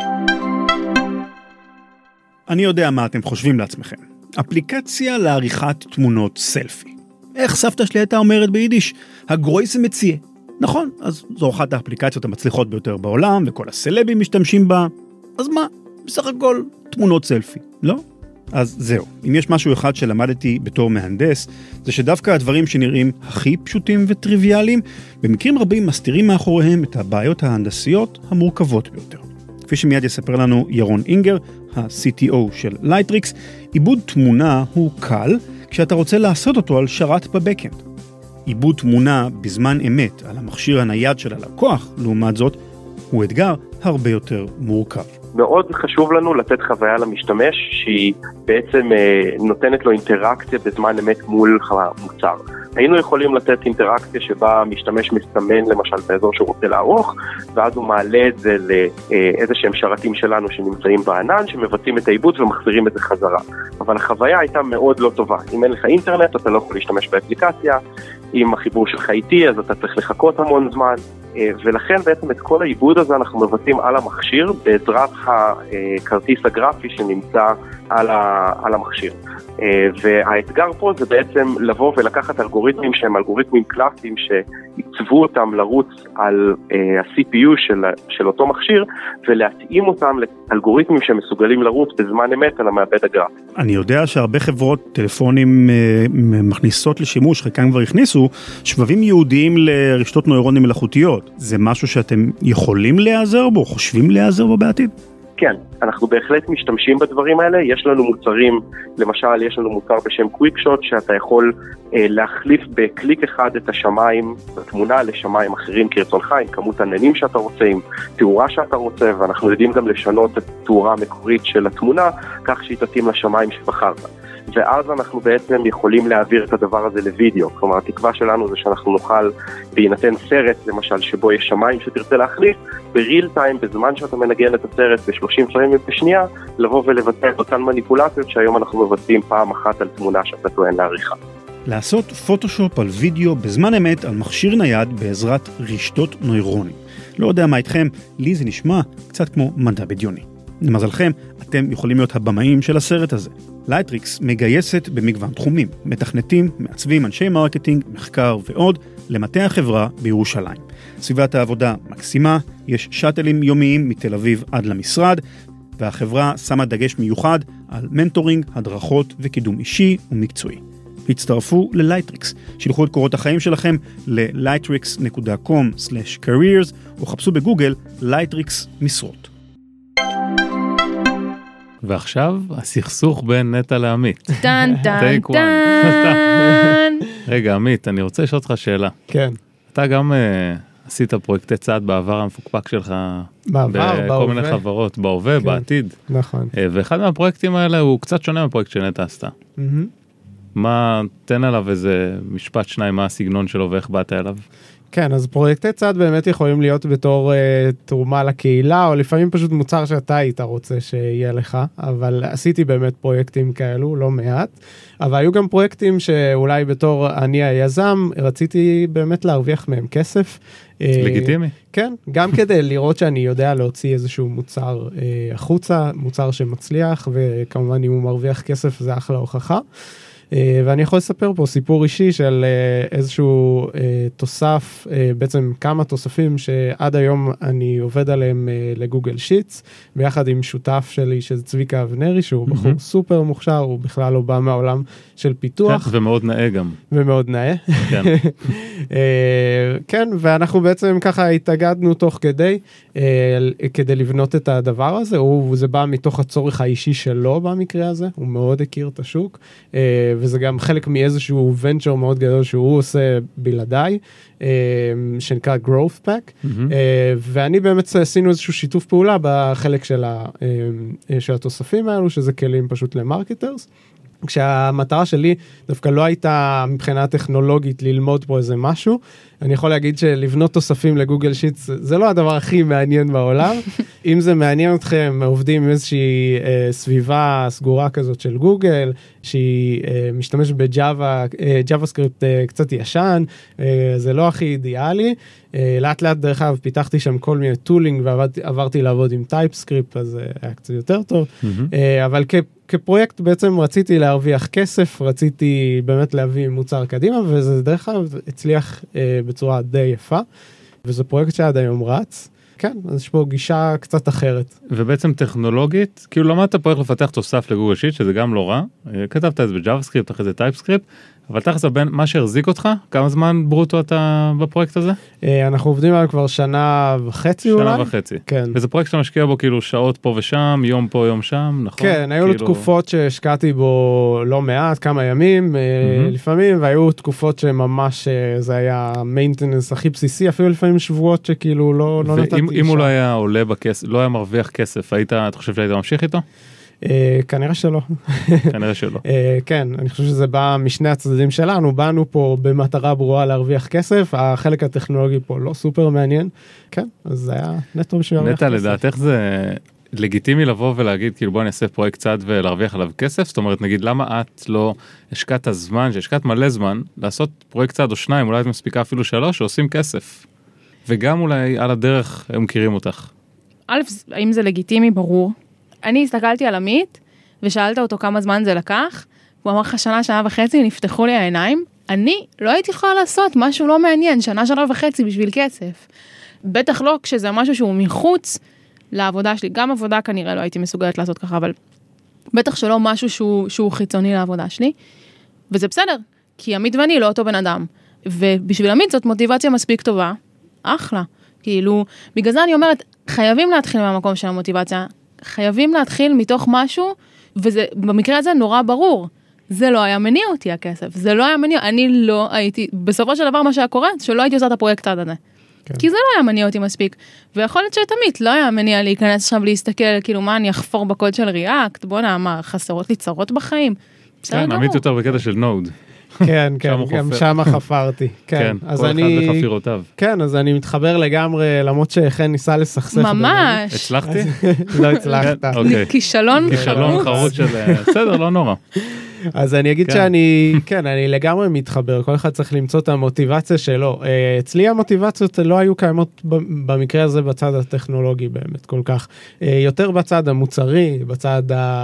S1: אני יודע מה אתם חושבים לעצמכם. אפליקציה לעריכת תמונות סלפי. איך סבתא שלי הייתה אומרת ביידיש? הגרויסה מציע. נכון, אז זו אחת האפליקציות המצליחות ביותר בעולם, וכל הסלבים משתמשים בה. אז מה? בסך הכל תמונות סלפי, לא? אז זהו, אם יש משהו אחד שלמדתי בתור מהנדס, זה שדווקא הדברים שנראים הכי פשוטים וטריוויאליים, במקרים רבים מסתירים מאחוריהם את הבעיות ההנדסיות המורכבות ביותר. כפי שמיד יספר לנו ירון אינגר, ה-CTO של לייטריקס, עיבוד תמונה הוא קל כשאתה רוצה לעשות אותו על שרת בבקאנד. עיבוד תמונה בזמן אמת על המכשיר הנייד של הלקוח, לעומת זאת, הוא אתגר הרבה יותר מורכב.
S5: מאוד חשוב לנו לתת חוויה למשתמש שהיא בעצם נותנת לו אינטראקציה בזמן אמת מול המוצר. היינו יכולים לתת אינטראקציה שבה המשתמש מסתמן למשל באזור שהוא רוצה לערוך, ואז הוא מעלה את זה לאיזה שהם שרתים שלנו שנמצאים בענן, שמבצעים את העיבוד ומחזירים את זה חזרה. אבל החוויה הייתה מאוד לא טובה. אם אין לך אינטרנט, אתה לא יכול להשתמש באפליקציה, אם החיבור שלך איתי, אז אתה צריך לחכות המון זמן, ולכן בעצם את כל העיבוד הזה אנחנו מבצעים על המכשיר, בעזרת הכרטיס הגרפי שנמצא על המכשיר. והאתגר פה זה בעצם לבוא ולקחת אלגוריתמים שהם אלגוריתמים קלאסיים שעיצבו אותם לרוץ על ה-CPU של אותו מכשיר, ולהתאים אותם לאלגוריתמים שמסוגלים לרוץ בזמן אמת על המעבד הגרפי.
S1: אני יודע שהרבה חברות טלפונים מכניסות לשימוש, חלקם כבר הכניסו, שבבים ייעודיים לרשתות נוירונים מלאכותיות. זה משהו שאתם יכולים להיעזר בו, חושבים להיעזר בו בעתיד?
S5: כן, אנחנו בהחלט משתמשים בדברים האלה, יש לנו מוצרים, למשל יש לנו מוצר בשם קוויקשוט, שאתה יכול להחליף בקליק אחד את השמיים, בתמונה לשמיים אחרים כרצונך, עם כמות עננים שאתה רוצה, עם תאורה שאתה רוצה, ואנחנו יודעים גם לשנות את התאורה המקורית של התמונה, כך שהיא תתאים לשמיים שבחרת. ואז אנחנו בעצם יכולים להעביר את הדבר הזה לוידאו, כלומר התקווה שלנו זה שאנחנו נוכל בהינתן סרט למשל שבו יש שמיים שתרצה להחליף, בריל טיים בזמן שאתה מנגן את הסרט ב-30 פריימים בשנייה, לבוא ולבצע את אותן מניפולציות שהיום אנחנו מבצעים פעם אחת על תמונה שאתה טוען לעריכה.
S1: לעשות פוטושופ על וידאו בזמן אמת על מכשיר נייד בעזרת רשתות נוירונים. לא יודע מה איתכם, לי זה נשמע קצת כמו מדע בדיוני. למזלכם, אתם יכולים להיות הבמאים של הסרט הזה. לייטריקס מגייסת במגוון תחומים, מתכנתים, מעצבים, אנשי מרקטינג, מחקר ועוד, למטה החברה בירושלים. סביבת העבודה מקסימה, יש שטלים יומיים מתל אביב עד למשרד, והחברה שמה דגש מיוחד על מנטורינג, הדרכות וקידום אישי ומקצועי. הצטרפו ללייטריקס, שילחו את קורות החיים שלכם ל-lightrix.com/careers או חפשו בגוגל לייטריקס משרות.
S4: ועכשיו הסכסוך בין נטע לעמית.
S2: טן טן טן.
S4: רגע עמית, אני רוצה לשאול אותך שאלה.
S3: כן.
S4: אתה גם עשית פרויקטי צעד בעבר המפוקפק שלך.
S3: בעבר,
S4: בכל מיני חברות, בהווה, בעתיד.
S3: נכון.
S4: ואחד מהפרויקטים האלה הוא קצת שונה מהפרויקט שנטע עשתה. מה, תן עליו איזה משפט שניים, מה הסגנון שלו ואיך באת אליו?
S3: כן, אז פרויקטי צעד באמת יכולים להיות בתור תרומה לקהילה, או לפעמים פשוט מוצר שאתה היית רוצה שיהיה לך, אבל עשיתי באמת פרויקטים כאלו, לא מעט, אבל היו גם פרויקטים שאולי בתור אני היזם, רציתי באמת להרוויח מהם כסף.
S4: לגיטימי.
S3: כן, גם כדי לראות שאני יודע להוציא איזשהו מוצר החוצה, מוצר שמצליח, וכמובן אם הוא מרוויח כסף זה אחלה הוכחה. ואני יכול לספר פה סיפור אישי של איזשהו תוסף, בעצם כמה תוספים שעד היום אני עובד עליהם לגוגל שיטס, ביחד עם שותף שלי שזה צביקה אבנרי, שהוא בחור סופר מוכשר, הוא בכלל לא בא מהעולם של פיתוח.
S4: ומאוד נאה גם.
S3: ומאוד נאה.
S4: כן.
S3: כן, ואנחנו בעצם ככה התאגדנו תוך כדי לבנות את הדבר הזה, זה בא מתוך הצורך האישי שלו במקרה הזה, הוא מאוד הכיר את השוק, וזה גם חלק מאיזשהו ונצ'ר מאוד גדול שהוא עושה בלעדיי, שנקרא growth pack, ואני באמת עשינו איזשהו שיתוף פעולה בחלק של התוספים האלו, שזה כלים פשוט למרקטרס, כשהמטרה שלי דווקא לא הייתה מבחינה טכנולוגית ללמוד פה איזה משהו, אני יכול להגיד שלבנות תוספים לגוגל שיטס זה לא הדבר הכי מעניין בעולם, אם זה מעניין אתכם, עובדים עם איזושהי סביבה סגורה כזאת של גוגל, שהיא משתמשת בג'אווה, ג'אווה סקריפט קצת ישן, זה לא הכי אידיאלי, לאט לאט דרך אגב פיתחתי שם כל מיני טולינג ועברתי לעבוד עם טייפ סקריפט, אז היה קצת יותר טוב, אבל כפרויקט בעצם רציתי להרוויח כסף, רציתי באמת להביא מוצר קדימה, וזה דרך אגב הצליח בצורה די יפה, וזה פרויקט שעד היום רץ. כן, אז יש פה גישה קצת אחרת.
S4: ובעצם טכנולוגית, כאילו למדת פה איך לפתח תוסף לגוגל שיט, שזה גם לא רע, כתבת את זה בג'אווה סקריפט, אחרי זה טייפ סקריפט, אבל תכף זה בין מה שהחזיק אותך, כמה זמן ברוטו אתה בפרויקט הזה?
S3: אנחנו עובדים עליו כבר שנה וחצי אולי.
S4: שנה וחצי.
S3: כן.
S4: וזה פרויקט שאתה משקיע בו כאילו שעות פה ושם, יום פה, יום שם, נכון?
S3: כן, היו לו תקופות שהשקעתי בו לא מעט, כמה ימים לפעמים, והיו תקופות שממש זה היה maintenance הכי בסיסי, אפילו לפעמים שבועות שכאילו לא נתתי.
S4: ואם הוא לא היה עולה בכסף, לא היה מרוויח כסף, אתה חושב שהיית ממשיך איתו?
S3: כנראה שלא.
S4: כנראה שלא.
S3: כן, אני חושב שזה בא משני הצדדים שלנו, באנו פה במטרה ברורה להרוויח כסף, החלק הטכנולוגי פה לא סופר מעניין, כן, אז זה היה נטו בשביל להרוויח כסף.
S4: נטע, לדעתך זה לגיטימי לבוא ולהגיד, כאילו בוא אני אעשה פרויקט צד ולהרוויח עליו כסף, זאת אומרת, נגיד, למה את לא השקעת הזמן, שהשקעת מלא זמן, לעשות פרויקט צד או שניים, אולי את מספיקה אפילו 3, שעושים כסף, וגם אולי על הדרך הם מכירים אותך.
S2: א', האם זה לגיטימי? ברור. אני הסתכלתי על עמית, ושאלת אותו כמה זמן זה לקח, הוא אמר לך שנה וחצי, נפתחו לי העיניים, אני לא הייתי יכולה לעשות משהו לא מעניין, שנה וחצי בשביל כסף. בטח לא כשזה משהו שהוא מחוץ לעבודה שלי, גם עבודה כנראה לא הייתי מסוגלת לעשות ככה, אבל בטח שלא משהו שהוא חיצוני לעבודה שלי, וזה בסדר, כי עמית ואני לא אותו בן אדם, ובשביל עמית זאת מוטיבציה מספיק טובה, אחלה, כאילו, בגלל זה אני אומרת, חייבים להתחיל מהמקום של המוטיבציה, חייבים להתחיל מתוך משהו, וזה במקרה הזה נורא ברור, זה לא היה מניע אותי הכסף, זה לא היה מניע, אני לא הייתי, בסופו של דבר מה שהיה קורה, שלא הייתי עושה את הפרויקט עד הזה. כן. כי זה לא היה מניע אותי מספיק, ויכול להיות שתמיד לא היה מניע להיכנס עכשיו להסתכל, כאילו מה אני אחפור בקוד של ריאקט, בוא נאמר, חסרות לי צרות בחיים.
S4: כן, עמית יותר בקטע של נוד.
S3: כן, כן, גם שם חפרתי.
S4: כן, כל אחד בחפירותיו.
S3: כן, אז אני מתחבר לגמרי, למרות שחן ניסה לסכסך.
S2: ממש.
S4: הצלחתי?
S3: לא הצלחת.
S2: כישלון
S4: חרוץ של... בסדר, לא נורא.
S3: אז אני אגיד שאני, כן, אני לגמרי מתחבר, כל אחד צריך למצוא את המוטיבציה שלו. אצלי המוטיבציות לא היו קיימות במקרה הזה בצד הטכנולוגי באמת כל כך. יותר בצד המוצרי, בצד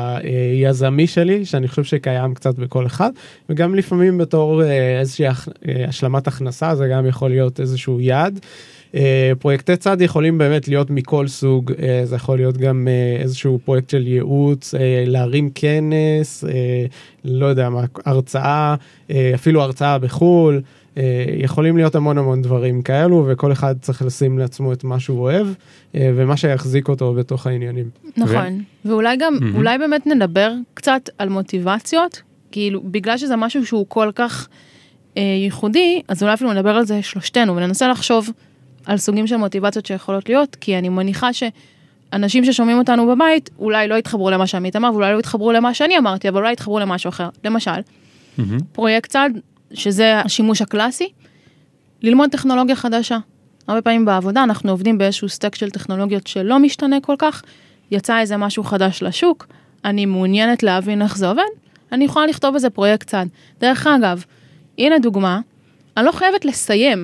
S3: היזמי שלי, שאני חושב שקיים קצת בכל אחד, וגם לפעמים בתור איזושהי השלמת הכנסה, זה גם יכול להיות איזשהו יעד. פרויקטי צד יכולים באמת להיות מכל סוג, זה יכול להיות גם איזשהו פרויקט של ייעוץ, להרים כנס, לא יודע מה, הרצאה, אפילו הרצאה בחול, יכולים להיות המון דברים כאלו, וכל אחד צריך לשים לעצמו את מה שהוא אוהב, ומה שיחזיק אותו בתוך העניינים.
S2: נכון, ואולי גם, אולי באמת נדבר קצת על מוטיבציות, כאילו בגלל שזה משהו שהוא כל כך ייחודי, אז אולי אפילו נדבר על זה שלושתנו, וננסה לחשוב על סוגים של מוטיבציות שיכולות להיות, כי אני מניחה שאנשים ששומעים אותנו בבית, אולי לא יתחברו למה שעמית אמר, ואולי לא יתחברו למה שאני אמרתי, אבל אולי יתחברו למשהו אחר. למשל, פרויקט צד, שזה השימוש הקלאסי, ללמוד טכנולוגיה חדשה. הרבה פעמים בעבודה אנחנו עובדים באיזשהו סטק של טכנולוגיות שלא משתנה כל כך, יצא איזה משהו חדש לשוק, אני מעוניינת להבין איך זה עובד, אני יכולה לכתוב איזה פרויקט צד. דרך אגב, הנה דוגמה, אני לא חייבת לסיים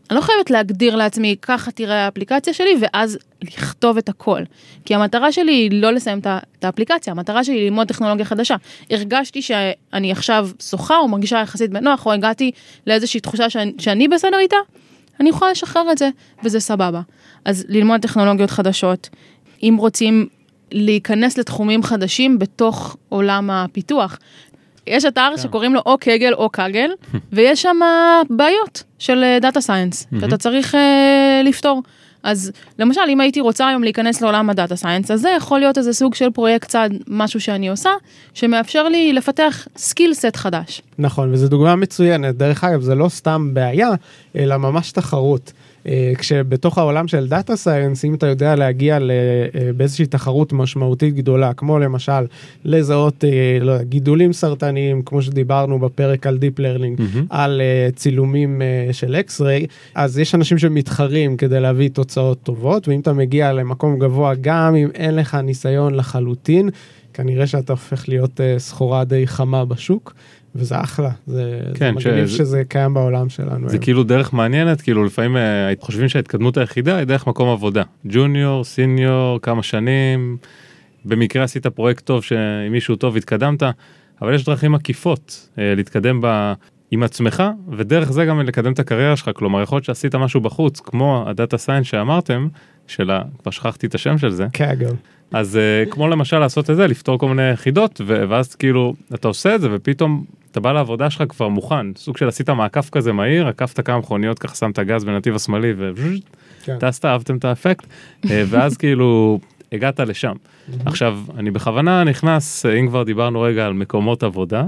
S2: אני לא חייבת להגדיר לעצמי, ככה תראה האפליקציה שלי, ואז לכתוב את הכל. כי המטרה שלי היא לא לסיים את האפליקציה, המטרה שלי היא ללמוד טכנולוגיה חדשה. הרגשתי שאני עכשיו שוחה, או מרגישה יחסית בנוח, או הגעתי לאיזושהי תחושה שאני בסדר איתה, אני יכולה לשחרר את זה, וזה סבבה. אז ללמוד טכנולוגיות חדשות, אם רוצים להיכנס לתחומים חדשים בתוך עולם הפיתוח. יש אתר שקוראים לו או קגל או קגל, ויש שם בעיות של דאטה סיינס, שאתה צריך לפתור. אז למשל, אם הייתי רוצה היום להיכנס לעולם הדאטה סיינס, אז זה יכול להיות איזה סוג של פרויקט צד, משהו שאני עושה, שמאפשר לי לפתח סקיל סט חדש.
S3: נכון, וזו דוגמה מצוינת. דרך אגב, זה לא סתם בעיה, אלא ממש תחרות. כשבתוך העולם של דאטה סיינס, אם אתה יודע להגיע באיזושהי תחרות משמעותית גדולה, כמו למשל לזהות גידולים סרטניים, כמו שדיברנו בפרק על Deep Learning, על צילומים של X-Ray, אז יש אנשים שמתחרים כדי להביא תוצאות טובות, ואם אתה מגיע למקום גבוה, גם אם אין לך ניסיון לחלוטין, כנראה שאתה הופך להיות סחורה די חמה בשוק, וזה אחלה, זה מגניב שזה קיים בעולם שלנו.
S4: זה כאילו דרך מעניינת, כאילו לפעמים חושבים שההתקדמות היחידה היא דרך מקום עבודה. ג'וניור, סיניור, כמה שנים, במקרה עשית פרויקט טוב שעם מישהו טוב התקדמת, אבל יש דרכים עקיפות להתקדם עם עצמך, ודרך זה גם לקדם את הקריירה שלך, כלומר יכול להיות שעשית משהו בחוץ, כמו הדאטה סיינס שאמרתם, כבר שכחתי את השם של זה.
S3: קגל.
S4: אז כמו למשל לעשות את זה, לפתור כל מיני יחידות, ואז כאילו אתה עושה את זה, ופתאום אתה בא לעבודה שלך כבר מוכן, סוג של עשית מעקף כזה מהיר, עקפת כמה מכוניות, ככה שמת גז בנתיב השמאלי, וטסת, אהבתם את האפקט, ואז כאילו הגעת לשם. עכשיו, אני בכוונה נכנס, אם כבר דיברנו רגע על מקומות עבודה,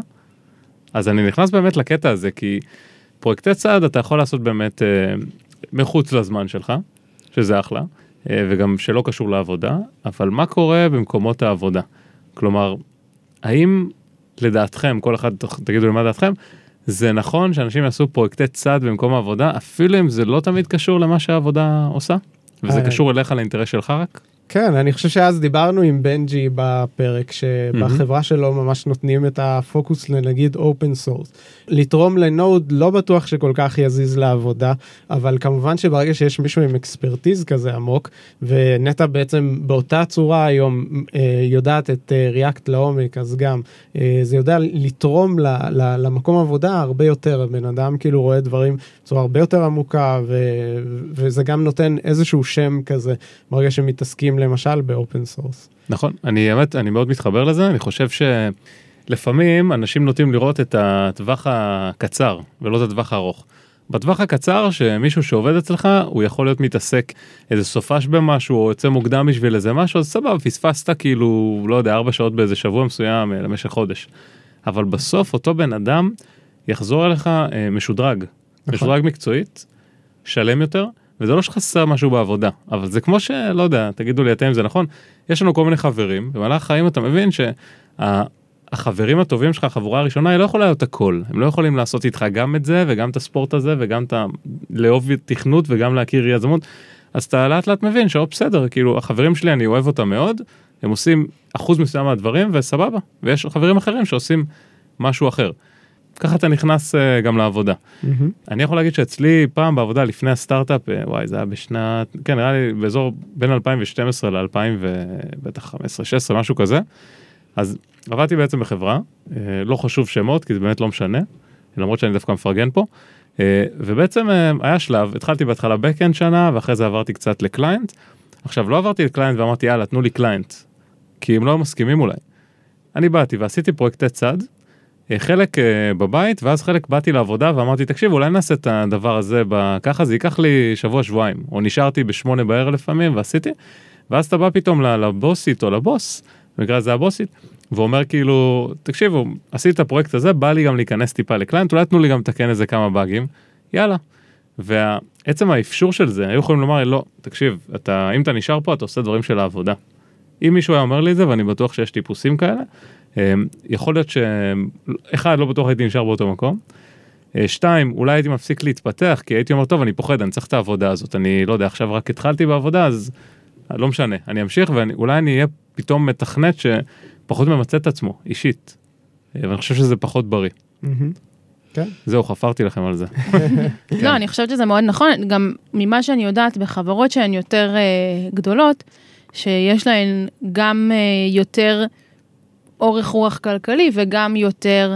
S4: אז אני נכנס באמת לקטע הזה, כי פרויקטי צעד אתה יכול לעשות באמת מחוץ לזמן שלך, שזה אחלה, וגם שלא קשור לעבודה, אבל מה קורה במקומות העבודה? כלומר, האם לדעתכם, כל אחד תגידו לי מה דעתכם, זה נכון שאנשים יעשו פרויקטי צד במקום העבודה, אפילו אם זה לא תמיד קשור למה שהעבודה עושה? וזה קשור אליך לאינטרס שלך רק?
S3: כן, אני חושב שאז דיברנו עם בנג'י בפרק, שבחברה שלו ממש נותנים את הפוקוס לנגיד אופן סורס. לתרום לנוד לא בטוח שכל כך יזיז לעבודה, אבל כמובן שברגע שיש מישהו עם אקספרטיז כזה עמוק, ונטע בעצם באותה צורה היום יודעת את ריאקט לעומק, אז גם זה יודע לתרום למקום עבודה הרבה יותר, הבן אדם כאילו רואה דברים בצורה הרבה יותר עמוקה, וזה גם נותן איזשהו שם כזה, ברגע שמתעסקים למשל באופן סורס.
S4: נכון, אני מאוד מתחבר לזה, אני חושב שלפעמים אנשים נוטים לראות את הטווח הקצר, ולא את הטווח הארוך. בטווח הקצר, שמישהו שעובד אצלך, הוא יכול להיות מתעסק איזה סופש במשהו, או יוצא מוקדם בשביל איזה משהו, אז סבבה, פספסת כאילו, לא יודע, 4 שעות באיזה שבוע מסוים, למשך חודש. אבל בסוף אותו בן אדם יחזור אליך משודרג, משודרג מקצועית, שלם יותר, וזה לא שחסר משהו בעבודה, אבל זה כמו שלא יודע, תגידו לי אתם אם זה נכון, יש לנו כל מיני חברים, במהלך החיים אתה מבין שהחברים הטובים שלך, החבורה הראשונה, היא לא יכולה להיות הכל, הם לא יכולים לעשות איתך גם את זה, וגם את הספורט הזה, וגם את לאהוב תכנות, וגם להכיר יזמות, אז אתה לאט לאט מבין בסדר, כאילו החברים שלי אני אוהב אותם מאוד, הם עושים אחוז מסוים מהדברים, וסבבה, ויש חברים אחרים שעושים משהו אחר. ככה אתה נכנס גם לעבודה. אני יכול להגיד שאצלי פעם בעבודה לפני הסטארט-אפ, וואי, זה היה בשנת, כן, נראה לי באזור בין 2012 ל-2015-16, משהו כזה. אז עבדתי בעצם בחברה, לא חשוב שמות, כי זה באמת לא משנה, למרות שאני דווקא מפרגן פה, ובעצם היה שלב, התחלתי בהתחלה בקאנד שנה, ואחרי זה עברתי קצת לקליינט. עכשיו, לא עברתי לקליינט ואמרתי, יאללה, תנו לי קליינט, כי הם לא מסכימים אולי. אני באתי ועשיתי פרויקטי צד, חלק בבית, ואז חלק באתי לעבודה ואמרתי, תקשיב, אולי נעשה את הדבר הזה ככה, זה ייקח לי שבוע-שבועיים, או נשארתי ב8 בערב לפעמים, ועשיתי, ואז אתה בא פתאום לבוסית או לבוס, במקרה זה הבוסית, ואומר כאילו, תקשיבו, עשיתי את הפרויקט הזה, בא לי גם להיכנס טיפה לקליינט, אולי תנו לי גם לתקן איזה כמה באגים, יאללה. ועצם האפשור של זה, היו יכולים לומר לי, לא, תקשיב, אם אתה נשאר פה, אתה עושה דברים של העבודה. אם מישהו היה אומר לי את זה, ואני בטוח שיש טיפוסים כאלה, יכול להיות שאחד, לא בטוח הייתי נשאר באותו מקום, 2, אולי הייתי מפסיק להתפתח, כי הייתי אומר, טוב, אני פוחד, אני צריך את העבודה הזאת, אני לא יודע, עכשיו רק התחלתי בעבודה, אז לא משנה, אני אמשיך, ואולי אני אהיה פתאום מתכנת שפחות ממצא את עצמו, אישית, ואני חושב שזה פחות בריא.
S3: כן.
S4: זהו, חפרתי לכם על זה.
S2: לא, אני חושבת שזה מאוד נכון, גם ממה שאני יודעת בחברות שהן יותר גדולות, שיש להן גם יותר אורך רוח כלכלי וגם יותר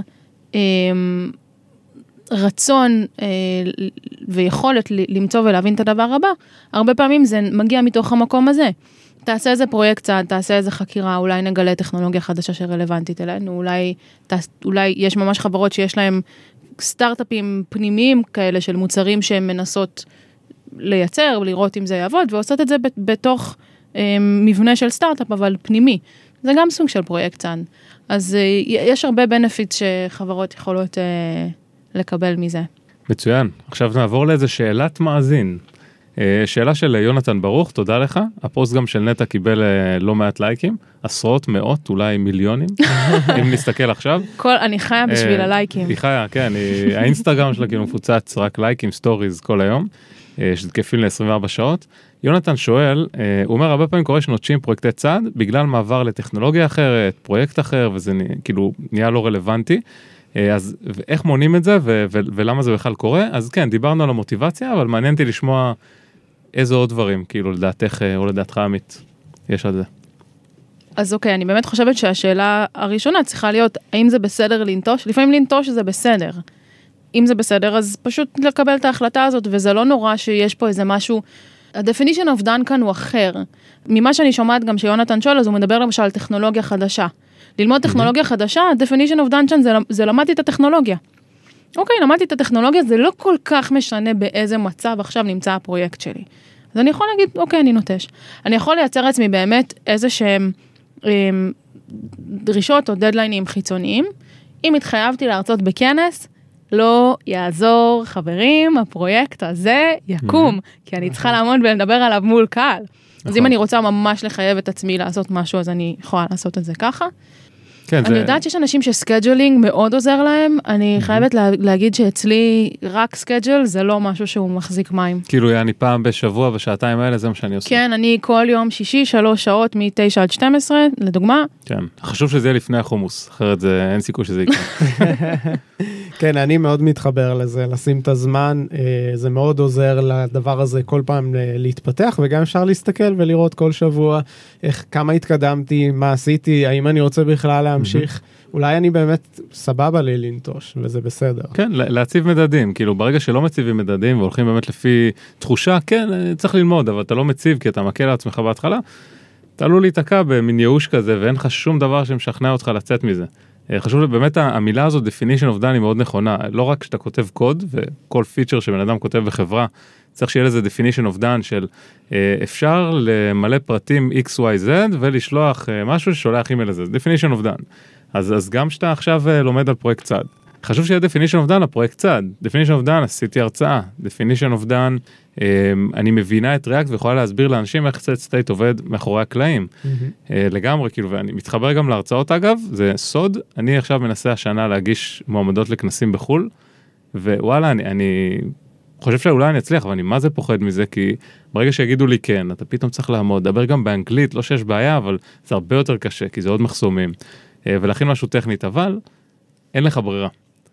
S2: רצון ויכולת למצוא ולהבין את הדבר הבא, הרבה פעמים זה מגיע מתוך המקום הזה. תעשה איזה פרויקט צעד, תעשה איזה חקירה, אולי נגלה טכנולוגיה חדשה שרלוונטית אלינו, אולי יש ממש חברות שיש להם סטארט-אפים פנימיים כאלה של מוצרים שהן מנסות לייצר, לראות אם זה יעבוד, ועושות את זה בתוך מבנה של סטארט-אפ, אבל פנימי. זה גם סוג של פרויקט צעד. אז יש הרבה בנפיט שחברות יכולות לקבל מזה.
S4: מצוין. עכשיו נעבור לאיזה שאלת מאזין. שאלה של יונתן ברוך, תודה לך. הפוסט גם של נטע קיבל לא מעט לייקים, עשרות, מאות, אולי מיליונים, אם נסתכל עכשיו.
S2: אני חיה בשביל הלייקים.
S4: היא חיה, כן, האינסטגרם שלה כאילו מפוצץ רק לייקים, סטוריז כל היום, שתקפים ל-24 שעות. יונתן שואל, הוא אומר, הרבה פעמים קורה שנוטשים פרויקטי צעד, בגלל מעבר לטכנולוגיה אחרת, פרויקט אחר, וזה כאילו נהיה לא רלוונטי. אז איך מונים את זה ולמה זה בכלל קורה? אז כן, דיברנו על המוטיבציה, אבל מעניין אותי לשמוע איזה עוד דברים, כאילו לדעתך או לדעתך עמית, יש על זה.
S2: אז אוקיי, אני באמת חושבת שהשאלה הראשונה צריכה להיות, האם זה בסדר לנטוש? לפעמים לנטוש זה בסדר. אם זה בסדר, אז פשוט לקבל את ההחלטה הזאת, וזה לא נורא שיש פה איזה משהו, ה-definition of done כאן הוא אחר. ממה שאני שומעת גם שיונתן שואל, אז הוא מדבר למשל על טכנולוגיה חדשה. ללמוד טכנולוגיה חדשה, ה-definition of done זה למדתי את הטכנולוגיה. אוקיי, למדתי את הטכנולוגיה, זה לא כל כך משנה באיזה מצב עכשיו נמצא הפרויקט שלי. אז אני יכול להגיד, אוקיי, אני נוטש. אני יכול לייצר עצמי באמת איזה שהם דרישות או דדליינים חיצוניים. אם התחייבתי להרצות בכנס, לא יעזור, חברים, הפרויקט הזה יקום, כי אני צריכה לעמוד ולדבר עליו מול קהל. אז אם אני רוצה ממש לחייב את עצמי לעשות משהו, אז אני יכולה לעשות את זה ככה. אני יודעת שיש אנשים שסקייג'ולינג מאוד עוזר להם, אני חייבת להגיד שאצלי רק סקייג'ול זה לא משהו שהוא מחזיק מים.
S4: כאילו אני פעם בשבוע בשעתיים האלה, זה מה שאני עושה.
S2: כן, אני כל יום שישי, 3 שעות מ-9 עד 12, לדוגמה.
S4: כן, חשוב שזה יהיה לפני החומוס, אחרת אין סיכוי שזה יקרה.
S3: כן, אני מאוד מתחבר לזה, לשים את הזמן, זה מאוד עוזר לדבר הזה כל פעם להתפתח, וגם אפשר להסתכל ולראות כל שבוע כמה התקדמתי, מה עשיתי, האם אני רוצה בכלל להמשיך, אולי אני באמת סבבה לי לנטוש, וזה בסדר.
S4: כן, להציב מדדים, כאילו ברגע שלא מציבים מדדים, והולכים באמת לפי תחושה, כן, צריך ללמוד, אבל אתה לא מציב, כי אתה מקל לעצמך בהתחלה, אתה עלול להיתקע במין ייאוש כזה, ואין לך שום דבר שמשכנע אותך לצאת מזה. חשוב באמת המילה הזאת, definition of done, היא מאוד נכונה, לא רק שאתה כותב קוד, וכל פיצ'ר שבן אדם כותב בחברה, צריך שיהיה לזה definition of done של אפשר למלא פרטים XYZ ולשלוח משהו ששולח אימייל לזה, definition of done. אז גם שאתה עכשיו לומד על פרויקט צעד, חשוב שיהיה definition of done לפרויקט צעד, definition of done, עשיתי הרצאה, definition of done, אני מבינה את React ויכולה להסביר לאנשים איך סטייט עובד מאחורי הקלעים, לגמרי, כאילו, ואני מתחבר גם להרצאות אגב, זה סוד, אני עכשיו מנסה השנה להגיש מועמדות לכנסים בחול, ווואלה, אני חושב שאולי אני אצליח, אבל אני מה זה פוחד מזה, כי ברגע שיגידו לי כן, אתה פתאום צריך לעמוד, דבר גם באנגלית, לא שיש בעיה, אבל זה הרבה יותר קשה, כי זה עוד מחסומים, ולהכין משהו טכנית, אבל אין לך ברירה.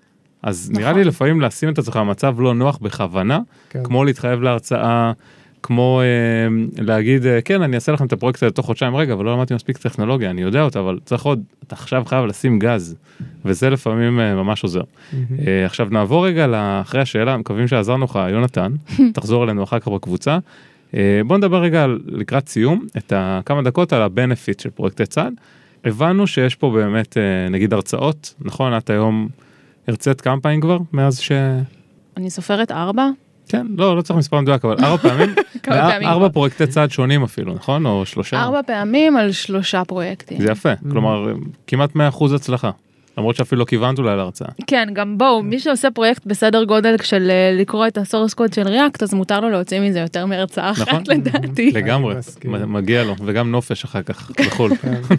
S4: אז נראה לי לפעמים לשים את עצמך במצב לא נוח בכוונה, כמו להתחייב להרצאה, כמו להגיד, כן, אני אעשה לכם את הפרויקט הזה תוך חודשיים, רגע, אבל לא למדתי מספיק טכנולוגיה, אני יודע אותה, אבל צריך עוד, אתה עכשיו חייב לשים גז, וזה לפעמים ממש עוזר. עכשיו נעבור רגע לאחרי השאלה, מקווים שעזרנו לך, יונתן, תחזור אלינו אחר כך בקבוצה. בוא נדבר רגע לקראת סיום, את כמה דקות על הבנפיט של פרויקטי צעד. הבנו שיש פה באמת, נגיד הרצאות, נכון, את היום הרצאת כמה פעמים כבר, מאז
S2: אני סופרת 4.
S4: כן, לא צריך מספר מדויק, אבל 4 פעמים, 4 פרויקטי צעד שונים אפילו, נכון? או 3?
S2: 4 פעמים על 3 פרויקטים.
S4: זה יפה, כלומר, כמעט 100% הצלחה, למרות שאפילו לא כיוונת אולי להרצאה.
S2: כן, גם בואו, מי שעושה פרויקט בסדר גודל של לקרוא את הסורס קוד של React, אז מותר לו להוציא מזה יותר מהרצאה אחת לדעתי.
S4: לגמרי, מגיע לו, וגם נופש אחר כך, בחול.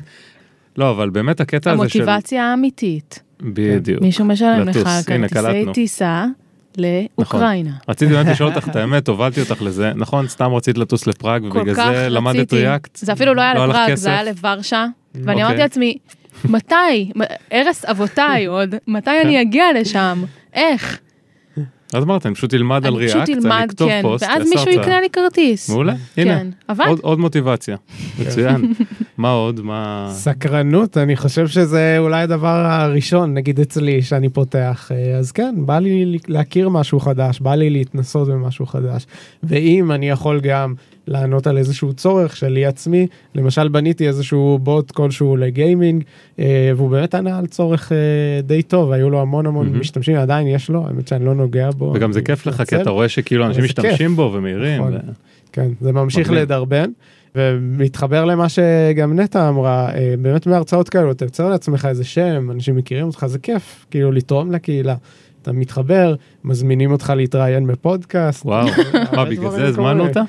S4: לא, אבל באמת הקטע הזה של...
S2: המוטיבציה האמיתית.
S4: בדיוק.
S2: מישהו משלם לך כרטיסי טיסה לאוקראינה.
S4: רציתי באמת לשאול אותך את האמת, הובלתי אותך לזה, נכון? סתם רצית לטוס לפראג, ובגלל זה למדת ריאקט.
S2: זה אפילו לא היה לפראג, זה היה לוורשה, ואני אמרתי לעצמי, מתי, ערש אבותיי עוד, מתי אני אגיע לשם? איך?
S4: אז אמרת, אני פשוט אלמד על ריאקט, אני אכתוב פוסט,
S2: ואז מישהו יקנה לי כרטיס.
S4: מעולה, הנה,
S2: עבד.
S4: עוד מוטיבציה, מצוין. מה עוד?
S3: סקרנות, אני חושב שזה אולי הדבר הראשון, נגיד אצלי, שאני פותח. אז כן, בא לי להכיר משהו חדש, בא לי להתנסות במשהו חדש. ואם אני יכול גם לענות על איזשהו צורך שלי עצמי, למשל בניתי איזשהו בוט כלשהו לגיימינג, והוא באמת ענה על צורך די טוב, היו לו המון משתמשים, עדיין יש לו, האמת שאני לא נוגע בו.
S4: וגם זה כיף לך, כי אתה רואה שכאילו אנשים משתמשים בו ומהירים.
S3: כן, זה ממשיך לדרבן, ומתחבר למה שגם נטע אמרה, באמת מהרצאות כאלו, אתה יוצר לעצמך איזה שם, אנשים מכירים אותך, זה כיף, כאילו לתרום לקהילה. אתה מתחבר, מזמינים אותך להתראיין בפודקאסט.
S4: וואו, מה, בגלל זה הזמנו אותה?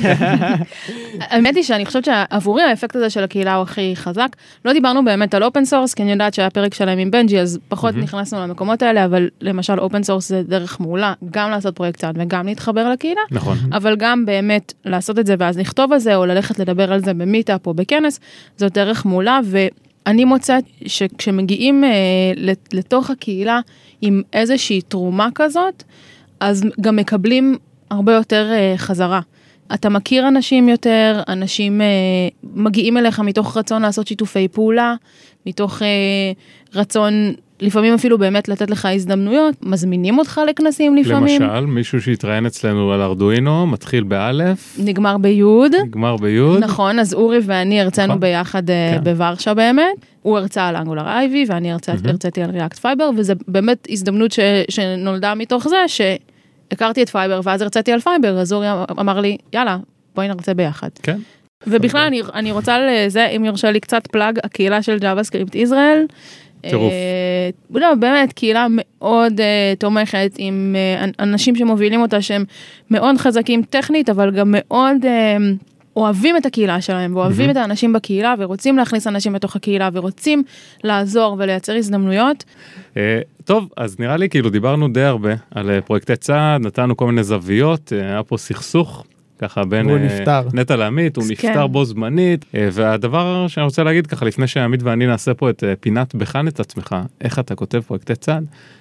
S2: האמת היא שאני חושבת שעבורי האפקט הזה של הקהילה הוא הכי חזק. לא דיברנו באמת על אופן סורס, כי אני יודעת שהיה פרק שלהם עם בנג'י, אז פחות נכנסנו למקומות האלה, אבל למשל אופן סורס זה דרך מעולה, גם לעשות פרויקט צעד וגם להתחבר לקהילה, אבל גם באמת לעשות את זה ואז לכתוב על זה, או ללכת לדבר על זה במיטאפ או בכנס, זאת דרך מעולה, ואני מוצאת שכשמגיעים לתוך הקהילה עם איזושהי תרומה כזאת, אז גם מקבלים הרבה יותר חזרה. אתה מכיר אנשים יותר, אנשים מגיעים אליך מתוך רצון לעשות שיתופי פעולה, מתוך רצון, לפעמים אפילו באמת לתת לך הזדמנויות, מזמינים אותך לכנסים לפעמים.
S4: למשל, מישהו שהתראיין אצלנו על ארדואינו, מתחיל באלף.
S2: נגמר ביוד.
S4: נגמר ביוד.
S2: נכון, אז אורי ואני הרצנו ביחד בוורשה באמת. הוא הרצה על אנגולר אייבי, ואני הרציתי על ריאקט פייבר, וזה באמת הזדמנות שנולדה מתוך זה, הכרתי את פייבר, ואז הרציתי על פייבר, אז אורי אמר לי, יאללה, בואי נרצה ביחד.
S4: כן.
S2: ובכלל, אני רוצה לזה, אם יורשה לי קצת פלאג, הקהילה של JavaScript ישראל.
S4: טירוף.
S2: לא, באמת, קהילה מאוד תומכת, עם אנשים שמובילים אותה, שהם מאוד חזקים טכנית, אבל גם מאוד אוהבים את הקהילה שלהם, ואוהבים את האנשים בקהילה, ורוצים להכניס אנשים בתוך הקהילה, ורוצים לעזור ולייצר הזדמנויות.
S4: טוב, אז נראה לי כאילו דיברנו די הרבה על פרויקטי צעד, נתנו כל מיני זוויות, היה פה סכסוך, ככה בין נטע לעמית, הוא נפטר בו זמנית, והדבר שאני רוצה להגיד ככה, לפני שעמית ואני נעשה פה את פינת בחן את עצמך, איך אתה כותב פרויקטי צעד,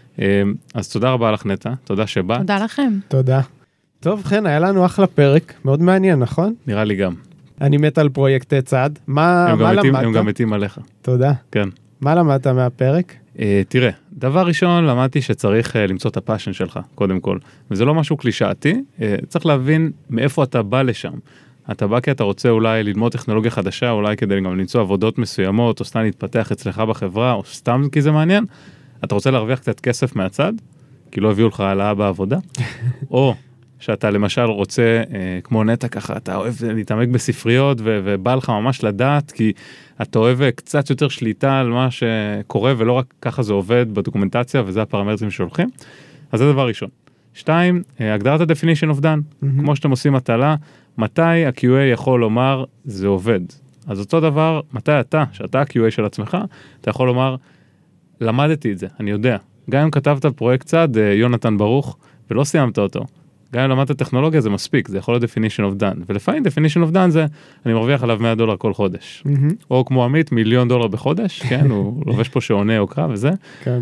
S4: אז תודה רבה לך נטע, תודה שבאת.
S2: תודה לכם.
S3: תודה. טוב, כן, היה לנו אחלה פרק, מאוד מעניין, נכון?
S4: נראה לי גם.
S3: אני מת על פרויקטי צעד. מה למדת?
S4: הם גם מתים עליך.
S3: תודה.
S4: כן.
S3: מה למדת מהפרק?
S4: תראה, דבר ראשון, למדתי שצריך למצוא את הפאשן שלך, קודם כל. וזה לא משהו קלישאתי, צריך להבין מאיפה אתה בא לשם. אתה בא כי אתה רוצה אולי ללמוד טכנולוגיה חדשה, אולי כדי גם למצוא עבודות מסוימות, או סתם להתפתח אצלך בחברה, או סתם כי זה מעניין. אתה רוצה להרוויח קצת כסף מהצד, כי לא הביאו לך העלאה בעבודה, או שאתה למשל רוצה, כמו נטע ככה, אתה אוהב להתעמק בספריות, ובא לך ממש לדעת, כי אתה אוהב קצת יותר שליטה על מה שקורה, ולא רק ככה זה עובד בדוקומנטציה, וזה הפרמטרים שהולכים. אז זה דבר ראשון. 2, הגדרת ה-definition of done. כמו שאתם עושים מטלה, מתי ה-QA יכול לומר, זה עובד. אז אותו דבר, מתי שאתה ה-QA של עצמך, אתה יכול לומר, למדתי את זה, אני יודע. גם אם כתבת פרויקט צד, יונתן ברוך, ולא סיימת אותו. גם אם למדת טכנולוגיה זה מספיק, זה יכול להיות definition of done, ולפעמים definition of done זה, אני מרוויח עליו $100 כל חודש, או כמו עמית, $1,000,000 בחודש, כן, הוא לובש פה שעונה או קרא וזה,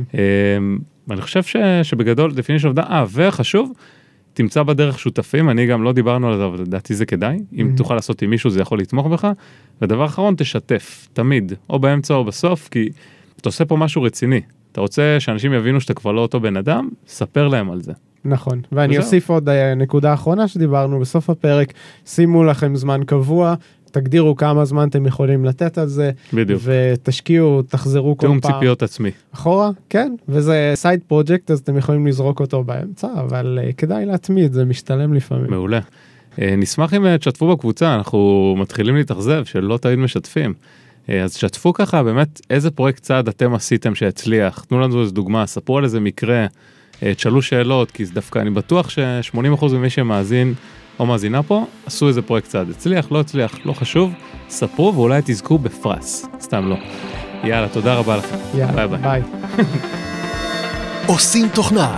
S4: ואני חושב שבגדול definition of done, וחשוב, תמצא בדרך שותפים, אני גם לא דיברנו על זה, אבל לדעתי זה כדאי, אם תוכל לעשות עם מישהו זה יכול לתמוך בך, ודבר אחרון תשתף, תמיד, או באמצע או בסוף, כי אתה עושה פה משהו רציני, אתה רוצה שאנשים יבינו שאתה כבר לא אותו בן אדם, ספר להם על זה.
S3: נכון, ואני אוסיף עוד נקודה אחרונה שדיברנו בסוף הפרק, שימו לכם זמן קבוע, תגדירו כמה זמן אתם יכולים לתת על זה,
S4: בדיוק.
S3: ותשקיעו, תחזרו כל פעם.
S4: תאום ציפיות עצמי.
S3: אחורה, כן, וזה סייד פרוג'קט, אז אתם יכולים לזרוק אותו באמצע, אבל כדאי להתמיד, זה משתלם לפעמים.
S4: מעולה. נשמח אם תשתפו בקבוצה, אנחנו מתחילים להתאכזב שלא תמיד משתפים. אז שתפו ככה באמת איזה פרויקט צעד אתם עשיתם שהצליח, תנו לנו איזו דוגמה, ספרו על איזה מקרה, תשאלו שאלות, כי זה דווקא, אני בטוח ש80% ממי שמאזין או מאזינה פה, עשו איזה פרויקט צעד, הצליח, לא הצליח, לא חשוב, ספרו ואולי תזכו בפרס, סתם לא. יאללה, תודה רבה לכם.
S3: יאללה, ביי.
S6: עושים תוכנה.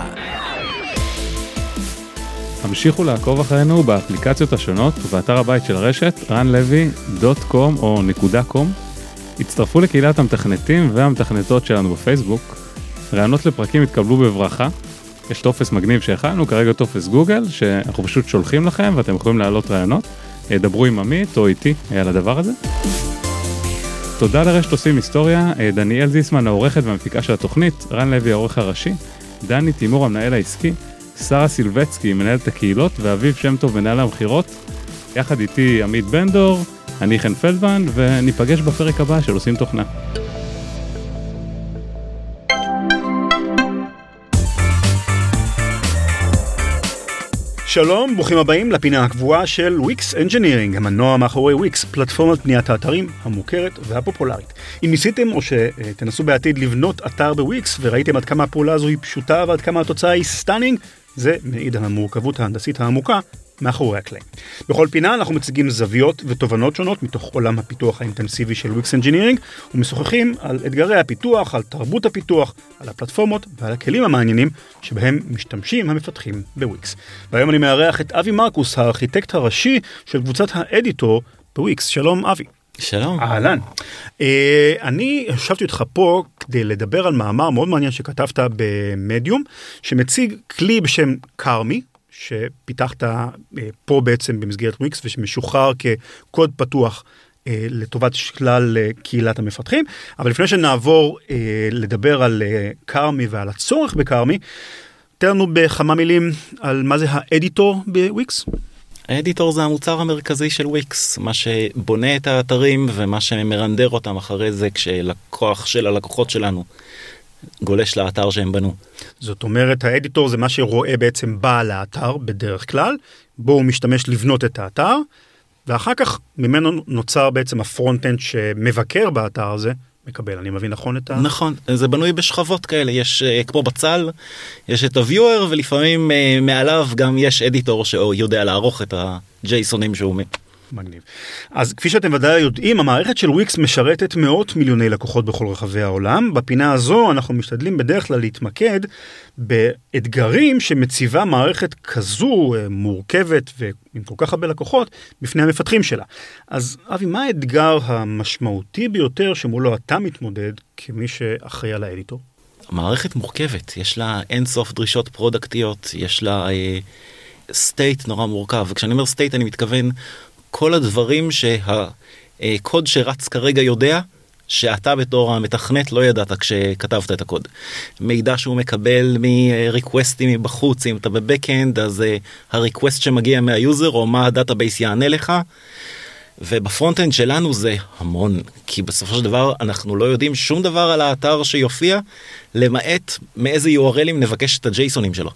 S4: המשיכו לעקוב אחרינו באפליקציות השונות ובאתר הבית של הרשת, ranlevy.com או .com. הצטרפו לקהילת המתכנתים והמתכנתות שלנו בפייסבוק. רעיונות לפרקים התקבלו בברכה. יש טופס מגניב שהכנו, כרגע טופס גוגל, שאנחנו פשוט שולחים לכם, ואתם יכולים להעלות רעיונות. דברו עם עמית או איתי על הדבר הזה. תודה לרשת עושים היסטוריה, דניאל זיסמן העורכת והמפיקה של התוכנית, רן לוי העורך הראשי, דני תימור המנהל העסקי, שרה סילבצקי מנהלת הקהילות, ואביב שם טוב מנהל המחירות. יחד איתי עמית בן דור, אני חן פלדמן, וניפגש בפרק הבא של עושים תוכנה.
S1: שלום, ברוכים הבאים לפינה הקבועה של Wix Engineering, המנוע מאחורי Wix, פלטפורמת בניית האתרים המוכרת והפופולרית. אם ניסיתם או שתנסו בעתיד לבנות אתר בוויקס וראיתם עד כמה הפעולה הזו היא פשוטה ועד כמה התוצאה היא סטאנינג, זה מעיד על המורכבות ההנדסית העמוקה מאחורי הקלעים. בכל פינה אנחנו מציגים זוויות ותובנות שונות מתוך עולם הפיתוח האינטנסיבי של Wix Engineering, ומשוחחים על אתגרי הפיתוח, על תרבות הפיתוח, על הפלטפורמות ועל הכלים המעניינים שבהם משתמשים המפתחים בוויקס. והיום אני מארח את אבי מרקוס, הארכיטקט הראשי של קבוצת האדיטור בוויקס. שלום אבי.
S6: שלום.
S1: אהלן. אני ישבתי אותך פה כדי לדבר על מאמר מאוד מעניין שכתבת במדיום, שמציג כלי בשם קרמי, שפיתחת פה בעצם במסגרת וויקס, ושמשוחרר כקוד פתוח לטובת כלל קהילת המפתחים. אבל לפני שנעבור לדבר על קרמי ועל הצורך בקרמי, תן לנו בכמה מילים על מה זה האדיטור בוויקס.
S6: האדיטור זה המוצר המרכזי של וויקס, מה שבונה את האתרים ומה שמרנדר אותם אחרי זה כשלקוח של הלקוחות שלנו גולש לאתר שהם בנו.
S1: זאת אומרת, האדיטור זה מה שרואה בעצם בעל האתר בדרך כלל, בו הוא משתמש לבנות את האתר, ואחר כך ממנו נוצר בעצם הפרונט-אנד שמבקר באתר הזה, מקבל, אני מבין נכון את ה...
S6: נכון, זה בנוי בשכבות כאלה, יש כמו בצל, יש את ה-viewer, ולפעמים מעליו גם יש אדיטור שיודע לערוך את ה-JSONים שהוא
S1: מגניב. אז כפי שאתם ודאי יודעים, המערכת של וויקס משרתת מאות מיליוני לקוחות בכל רחבי העולם. בפינה הזו אנחנו משתדלים בדרך כלל להתמקד באתגרים שמציבה מערכת כזו מורכבת ועם כל כך הרבה לקוחות בפני המפתחים שלה. אז אבי, מה האתגר המשמעותי ביותר שמולו אתה מתמודד כמי שאחראי על האדיטור?
S6: המערכת מורכבת, יש לה אינסוף דרישות פרודקטיות, יש לה סטייט נורא מורכב, וכשאני אומר סטייט אני מתכוון כל הדברים שהקוד שרץ כרגע יודע, שאתה בתור המתכנת לא ידעת כשכתבת את הקוד. מידע שהוא מקבל מריקווסטים מבחוץ, אם אתה בבקאנד, אז הריקווסט שמגיע מהיוזר, או מה הדאטאבייס יענה לך, ובפרונט-אנד שלנו זה המון, כי בסופו של דבר אנחנו לא יודעים שום דבר על האתר שיופיע, למעט מאיזה URLים נבקש את ה-JSONים שלו.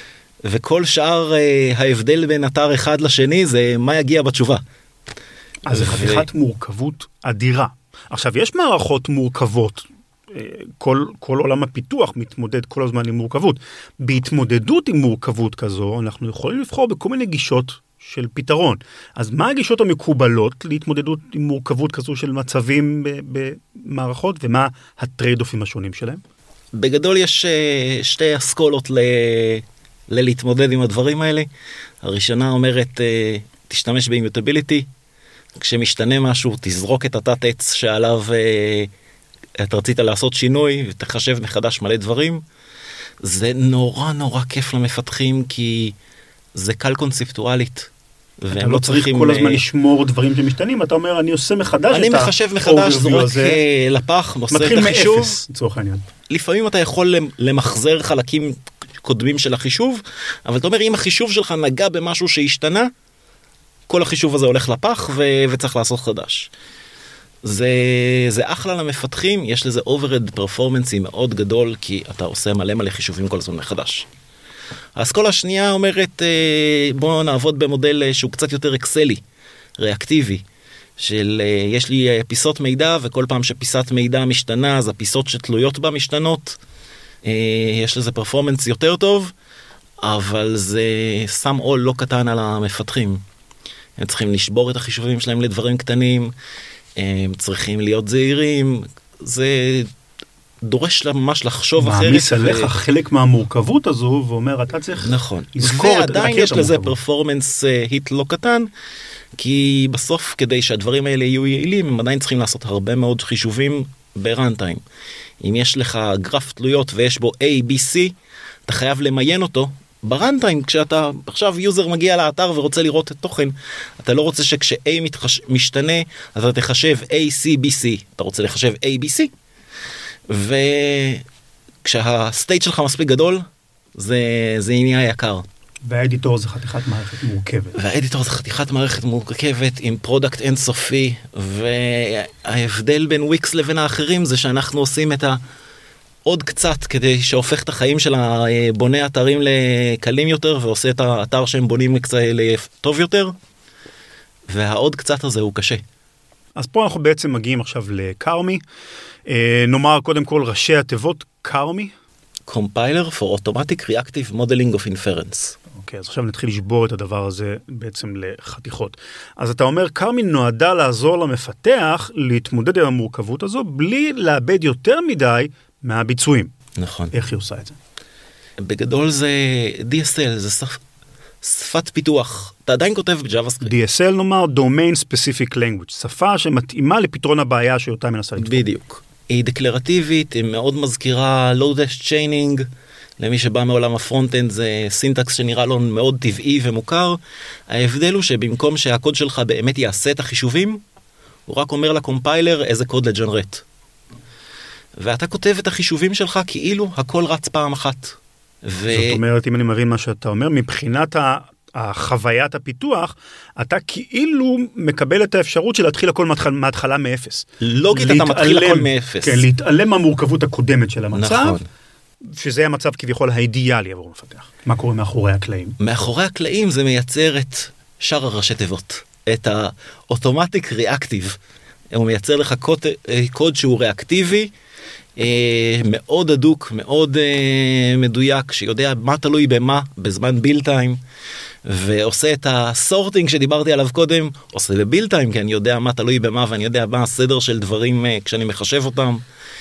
S6: וכל שאר ההבדל בין אתר אחד לשני זה מה יגיע בתשובה.
S1: אז זה חתיכת מורכבות אדירה. עכשיו, יש מערכות מורכבות, כל עולם הפיתוח מתמודד כל הזמן עם מורכבות. בהתמודדות עם מורכבות כזו, אנחנו יכולים לבחור בכל מיני גישות של פתרון. אז מה הגישות המקובלות להתמודדות עם מורכבות כזו של מצבים במערכות, ומה הטרייד-אופים השונים שלהם?
S6: בגדול יש שתי אסכולות להתמודד עם הדברים האלה. הראשונה אומרת, תשתמש באימיוטביליטי, כשמשתנה משהו, תזרוק את התת עץ שעליו אתה רצית לעשות שינוי, ותחשב מחדש מלא דברים. זה נורא נורא כיף למפתחים, כי זה קל קונספטואלית.
S1: אתה לא צריך כל הזמן לשמור דברים שמשתנים, אתה אומר, אני עושה מחדש
S6: אני מחשב מחדש, זורק לפח, עושה את החישוב. מתחיל מאפס, לצורך העניין. לפעמים אתה יכול למחזר חלקים קודמים של החישוב, אבל אתה אומר, אם החישוב שלך נגע במשהו שהשתנה, כל החישוב הזה הולך לפח וצריך לעשות חדש. זה אחלה למפתחים, יש לזה overhead performance מאוד גדול, כי אתה עושה מלא חישובים כל הזמן מחדש. האסכולה השנייה אומרת, בואו נעבוד במודל שהוא קצת יותר אקסלי, ריאקטיבי, של יש לי פיסות מידע, וכל פעם שפיסת מידע משתנה, אז הפיסות שתלויות בה משתנות, יש לזה פרפורמנס יותר טוב, אבל זה שם עול לא קטן על המפתחים. הם צריכים לשבור את החישובים שלהם לדברים קטנים, הם צריכים להיות זהירים, זה דורש ממש לחשוב אחרת.
S1: מעמיס עליך חלק מהמורכבות הזו, ואומר, אתה צריך לזכור את
S6: ועדיין יש לזה פרפורמנס היט לא קטן, כי בסוף כדי שהדברים האלה יהיו יעילים, הם עדיין צריכים לעשות הרבה מאוד חישובים ברנטיים. אם יש לך גרף תלויות ויש בו A, B, C, אתה חייב למיין אותו ברנטיים. כשאתה עכשיו יוזר מגיע לאתר ורוצה לראות את תוכן, אתה לא רוצה שכש-A משתנה, אז אתה תחשב A-C-B-C, אתה רוצה לחשב A-B-C, וכשהסטייט שלך מספיק גדול, זה עניין יקר.
S1: והאדיטור זה חתיכת מערכת מורכבת.
S6: עם פרודקט אינסופי, וההבדל בין וויקס לבין האחרים זה שאנחנו עושים את עוד קצת כדי שהופך את החיים של הבוני אתרים לקלים יותר, ועושה את האתר שהם בונים טוב יותר, והעוד קצת הזה הוא קשה.
S1: אז פה אנחנו בעצם מגיעים עכשיו לקרמי. נאמר קודם כל ראשי התיבות קרמי.
S6: Compiler for Automatic Reactive Modeling of Inference.
S1: אוקיי, אז עכשיו נתחיל לשבור את הדבר הזה בעצם לחתיכות. אז אתה אומר, קרמי נועדה לעזור למפתח להתמודד עם המורכבות הזו, בלי לאבד יותר מדי מהביצועים.
S6: נכון.
S1: איך היא עושה את זה?
S6: בגדול זה DSL, זה שפת פיתוח. אתה עדיין כותב בג'אווה-סקריפט.
S1: DSL נאמר, Domain Specific Language, שפה שמתאימה לפתרון הבעיה שאותה מנסה לפתור.
S6: בדיוק. היא דקלרטיבית, היא מאוד מזכירה Lodash Chaining, למי שבא מעולם הפרונט-אנד זה סינטקס שנראה לו מאוד טבעי ומוכר. ההבדל הוא שבמקום שהקוד שלך באמת יעשה את החישובים, הוא רק אומר לקומפיילר איזה קוד לג'נרט. ואתה כותב את החישובים שלך כאילו הכל רץ פעם אחת.
S1: זאת אומרת, אם אני מבין מה שאתה אומר, מבחינת החוויית הפיתוח, אתה כאילו מקבל את האפשרות של להתחיל הכל מההתחלה מאפס.
S6: לוגית אתה מתחיל הכל מאפס.
S1: כן, להתעלם מהמורכבות הקודמת של המצב.
S6: נכון.
S1: שזה המצב כביכול האידיאלי עבור מפתח. מה קורה מאחורי הקלעים?
S6: מאחורי הקלעים זה מייצר את שאר הראשי תיבות. את האוטומטיק ריאקטיב. הוא מייצר לך קוד שהוא ריאקטיבי, מאוד אדוק, מאוד מדויק, שיודע מה תלוי במה, בזמן ביל טיים, ועושה את הסורטינג שדיברתי עליו קודם, עושה לביל טיים, כי אני יודע מה תלוי במה, ואני יודע מה הסדר של דברים כשאני מחשב אותם.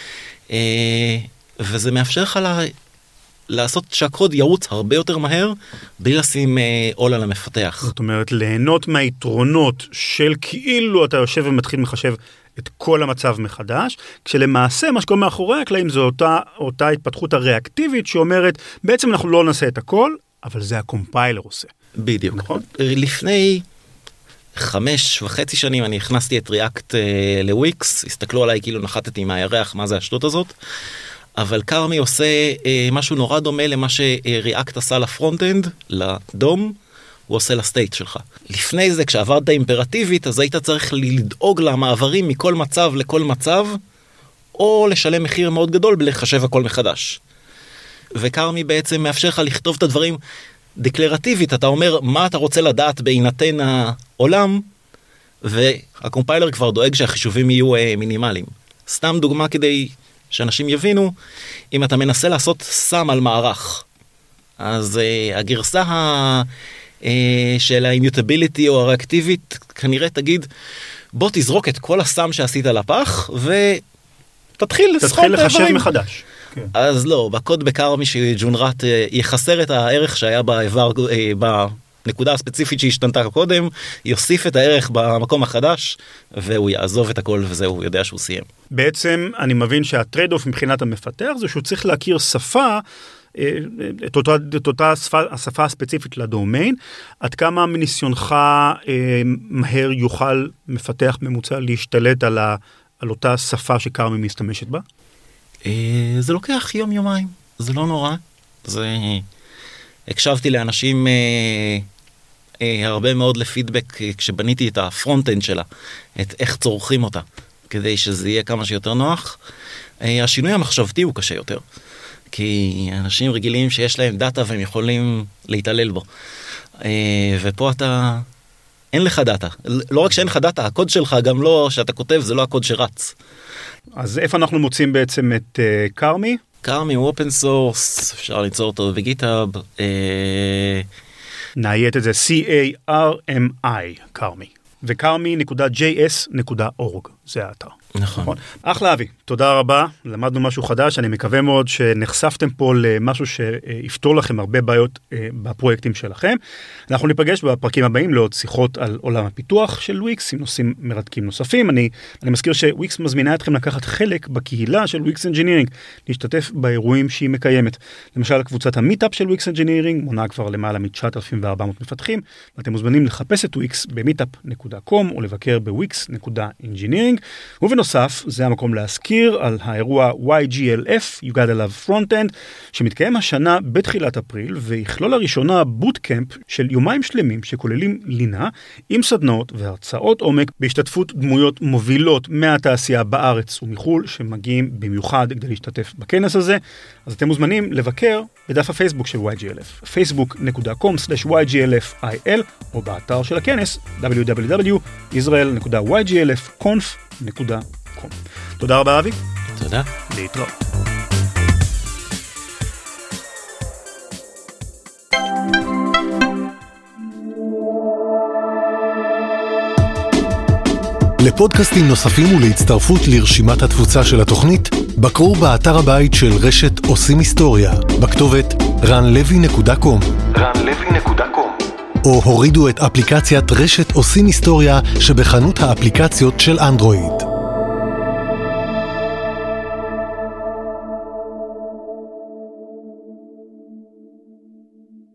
S6: וזה מאפשר לך לעשות שהקוד ירוץ הרבה יותר מהר, בלי לשים עול על המפתח.
S1: זאת אומרת, ליהנות מהיתרונות של כאילו אתה יושב ומתחיל מחשב את כל המצב מחדש, כשלמעשה מה שקורה מאחורי הקלעים זה אותה התפתחות הריאקטיבית שאומרת, בעצם אנחנו לא נעשה את הכל, אבל זה הקומפיילר עושה.
S6: בדיוק.
S1: נכון?
S6: לפני 5.5 שנים אני הכנסתי את ריאקט לוויקס, הסתכלו עליי כאילו נחתתי מהירח, מה זה השטות הזאת, אבל קרמי עושה משהו נורא דומה למה שריאקט עשה לפרונט-אנד, לדום, הוא עושה לסטייט שלך. לפני זה, כשעברת אימפרטיבית, אז היית צריך לדאוג למעברים מכל מצב לכל מצב, או לשלם מחיר מאוד גדול בלחשב הכל מחדש. וקרמי בעצם מאפשר לך לכתוב את הדברים דקלרטיבית, אתה אומר מה אתה רוצה לדעת בהינתן העולם, והקומפיילר כבר דואג שהחישובים יהיו מינימליים. סתם דוגמה כדי שאנשים יבינו, אם אתה מנסה לעשות סם על מערך, אז הגרסה של האימיוטביליטי או הריאקטיבית, כנראה תגיד, בוא תזרוק את כל הסם שעשית לפח, ותתחיל לסחור את
S1: תתחיל לחשב מחדש.
S6: אז לא, בקוד בקרמי שג'ונרט יחסר את הערך שהיה בנקודה הספציפית שהשתנתה קודם, יוסיף את הערך במקום החדש, והוא יעזוב את הכל וזהו, הוא יודע שהוא סיים.
S1: בעצם אני מבין שהטרייד אוף מבחינת המפתח זה שהוא צריך להכיר שפה, את אותה השפה הספציפית לדומיין, עד כמה מניסיונך מהר יוכל מפתח ממוצע להשתלט על אותה שפה שקרמי מסתמשת בה?
S6: זה לוקח יום-יומיים, זה לא נורא. הקשבתי לאנשים הרבה מאוד לפידבק כשבניתי את הפרונט-אנד שלה, את איך צורכים אותה, כדי שזה יהיה כמה שיותר נוח. השינוי המחשבתי הוא קשה יותר, כי אנשים רגילים שיש להם דאטה והם יכולים להתעלל בו. ופה אין לך דאטה. לא רק שאין לך דאטה, הקוד שלך גם לא, שאתה כותב, זה לא הקוד שרץ.
S1: אז איפה אנחנו מוצאים בעצם את קרמי?
S6: קרמי הוא אופן סורס, אפשר ליצור אותו בגיטהאב.
S1: נעיית את זה C-A-R-M-I, קרמי. וקרמי.js.org, זה האתר.
S6: נכון.
S7: אחלה אבי, תודה רבה, למדנו משהו חדש, אני מקווה מאוד שנחשפתם פה למשהו שיפתור לכם הרבה בעיות בפרויקטים שלכם. אנחנו ניפגש בפרקים הבאים לעוד שיחות על עולם הפיתוח של וויקס, עם נושאים מרתקים נוספים. אני מזכיר שוויקס מזמינה אתכם לקחת חלק בקהילה של וויקס אנג'ינירינג, להשתתף באירועים שהיא מקיימת. למשל, קבוצת המיטאפ של וויקס אנג'ינירינג מונה כבר למעלה מ-9,400 מפתחים, ואתם מוזמנים לחפש את וויקס במיטאפ.com או לבקר בוויקס.engineering. ובנוסף, זה המקום להזכיר על האירוע YGLF, You Gotta Love Frontend, שמתקיים השנה בתחילת אפריל, ויכלול לראשונה בוטקמפ של יומיים שלמים שכוללים לינה עם סדנאות והרצאות עומק בהשתתפות דמויות מובילות מהתעשייה בארץ ומחול, שמגיעים במיוחד כדי להשתתף בכנס הזה. אז אתם מוזמנים לבקר בדף הפייסבוק של YGLF, facebook.com/YGLFIL, או באתר של הכנס www.israel.yglfconf.com. תודה רבה אבי.
S6: תודה.
S7: להתראות.
S8: לפודקאסטים נוספים ולהצטרפות לרשימת התפוצה של התוכנית, בקרו באתר הבית של רשת עושים היסטוריה, בכתובת ranlevy.com או הורידו את אפליקציית רשת עושים היסטוריה שבחנות האפליקציות של אנדרואיד.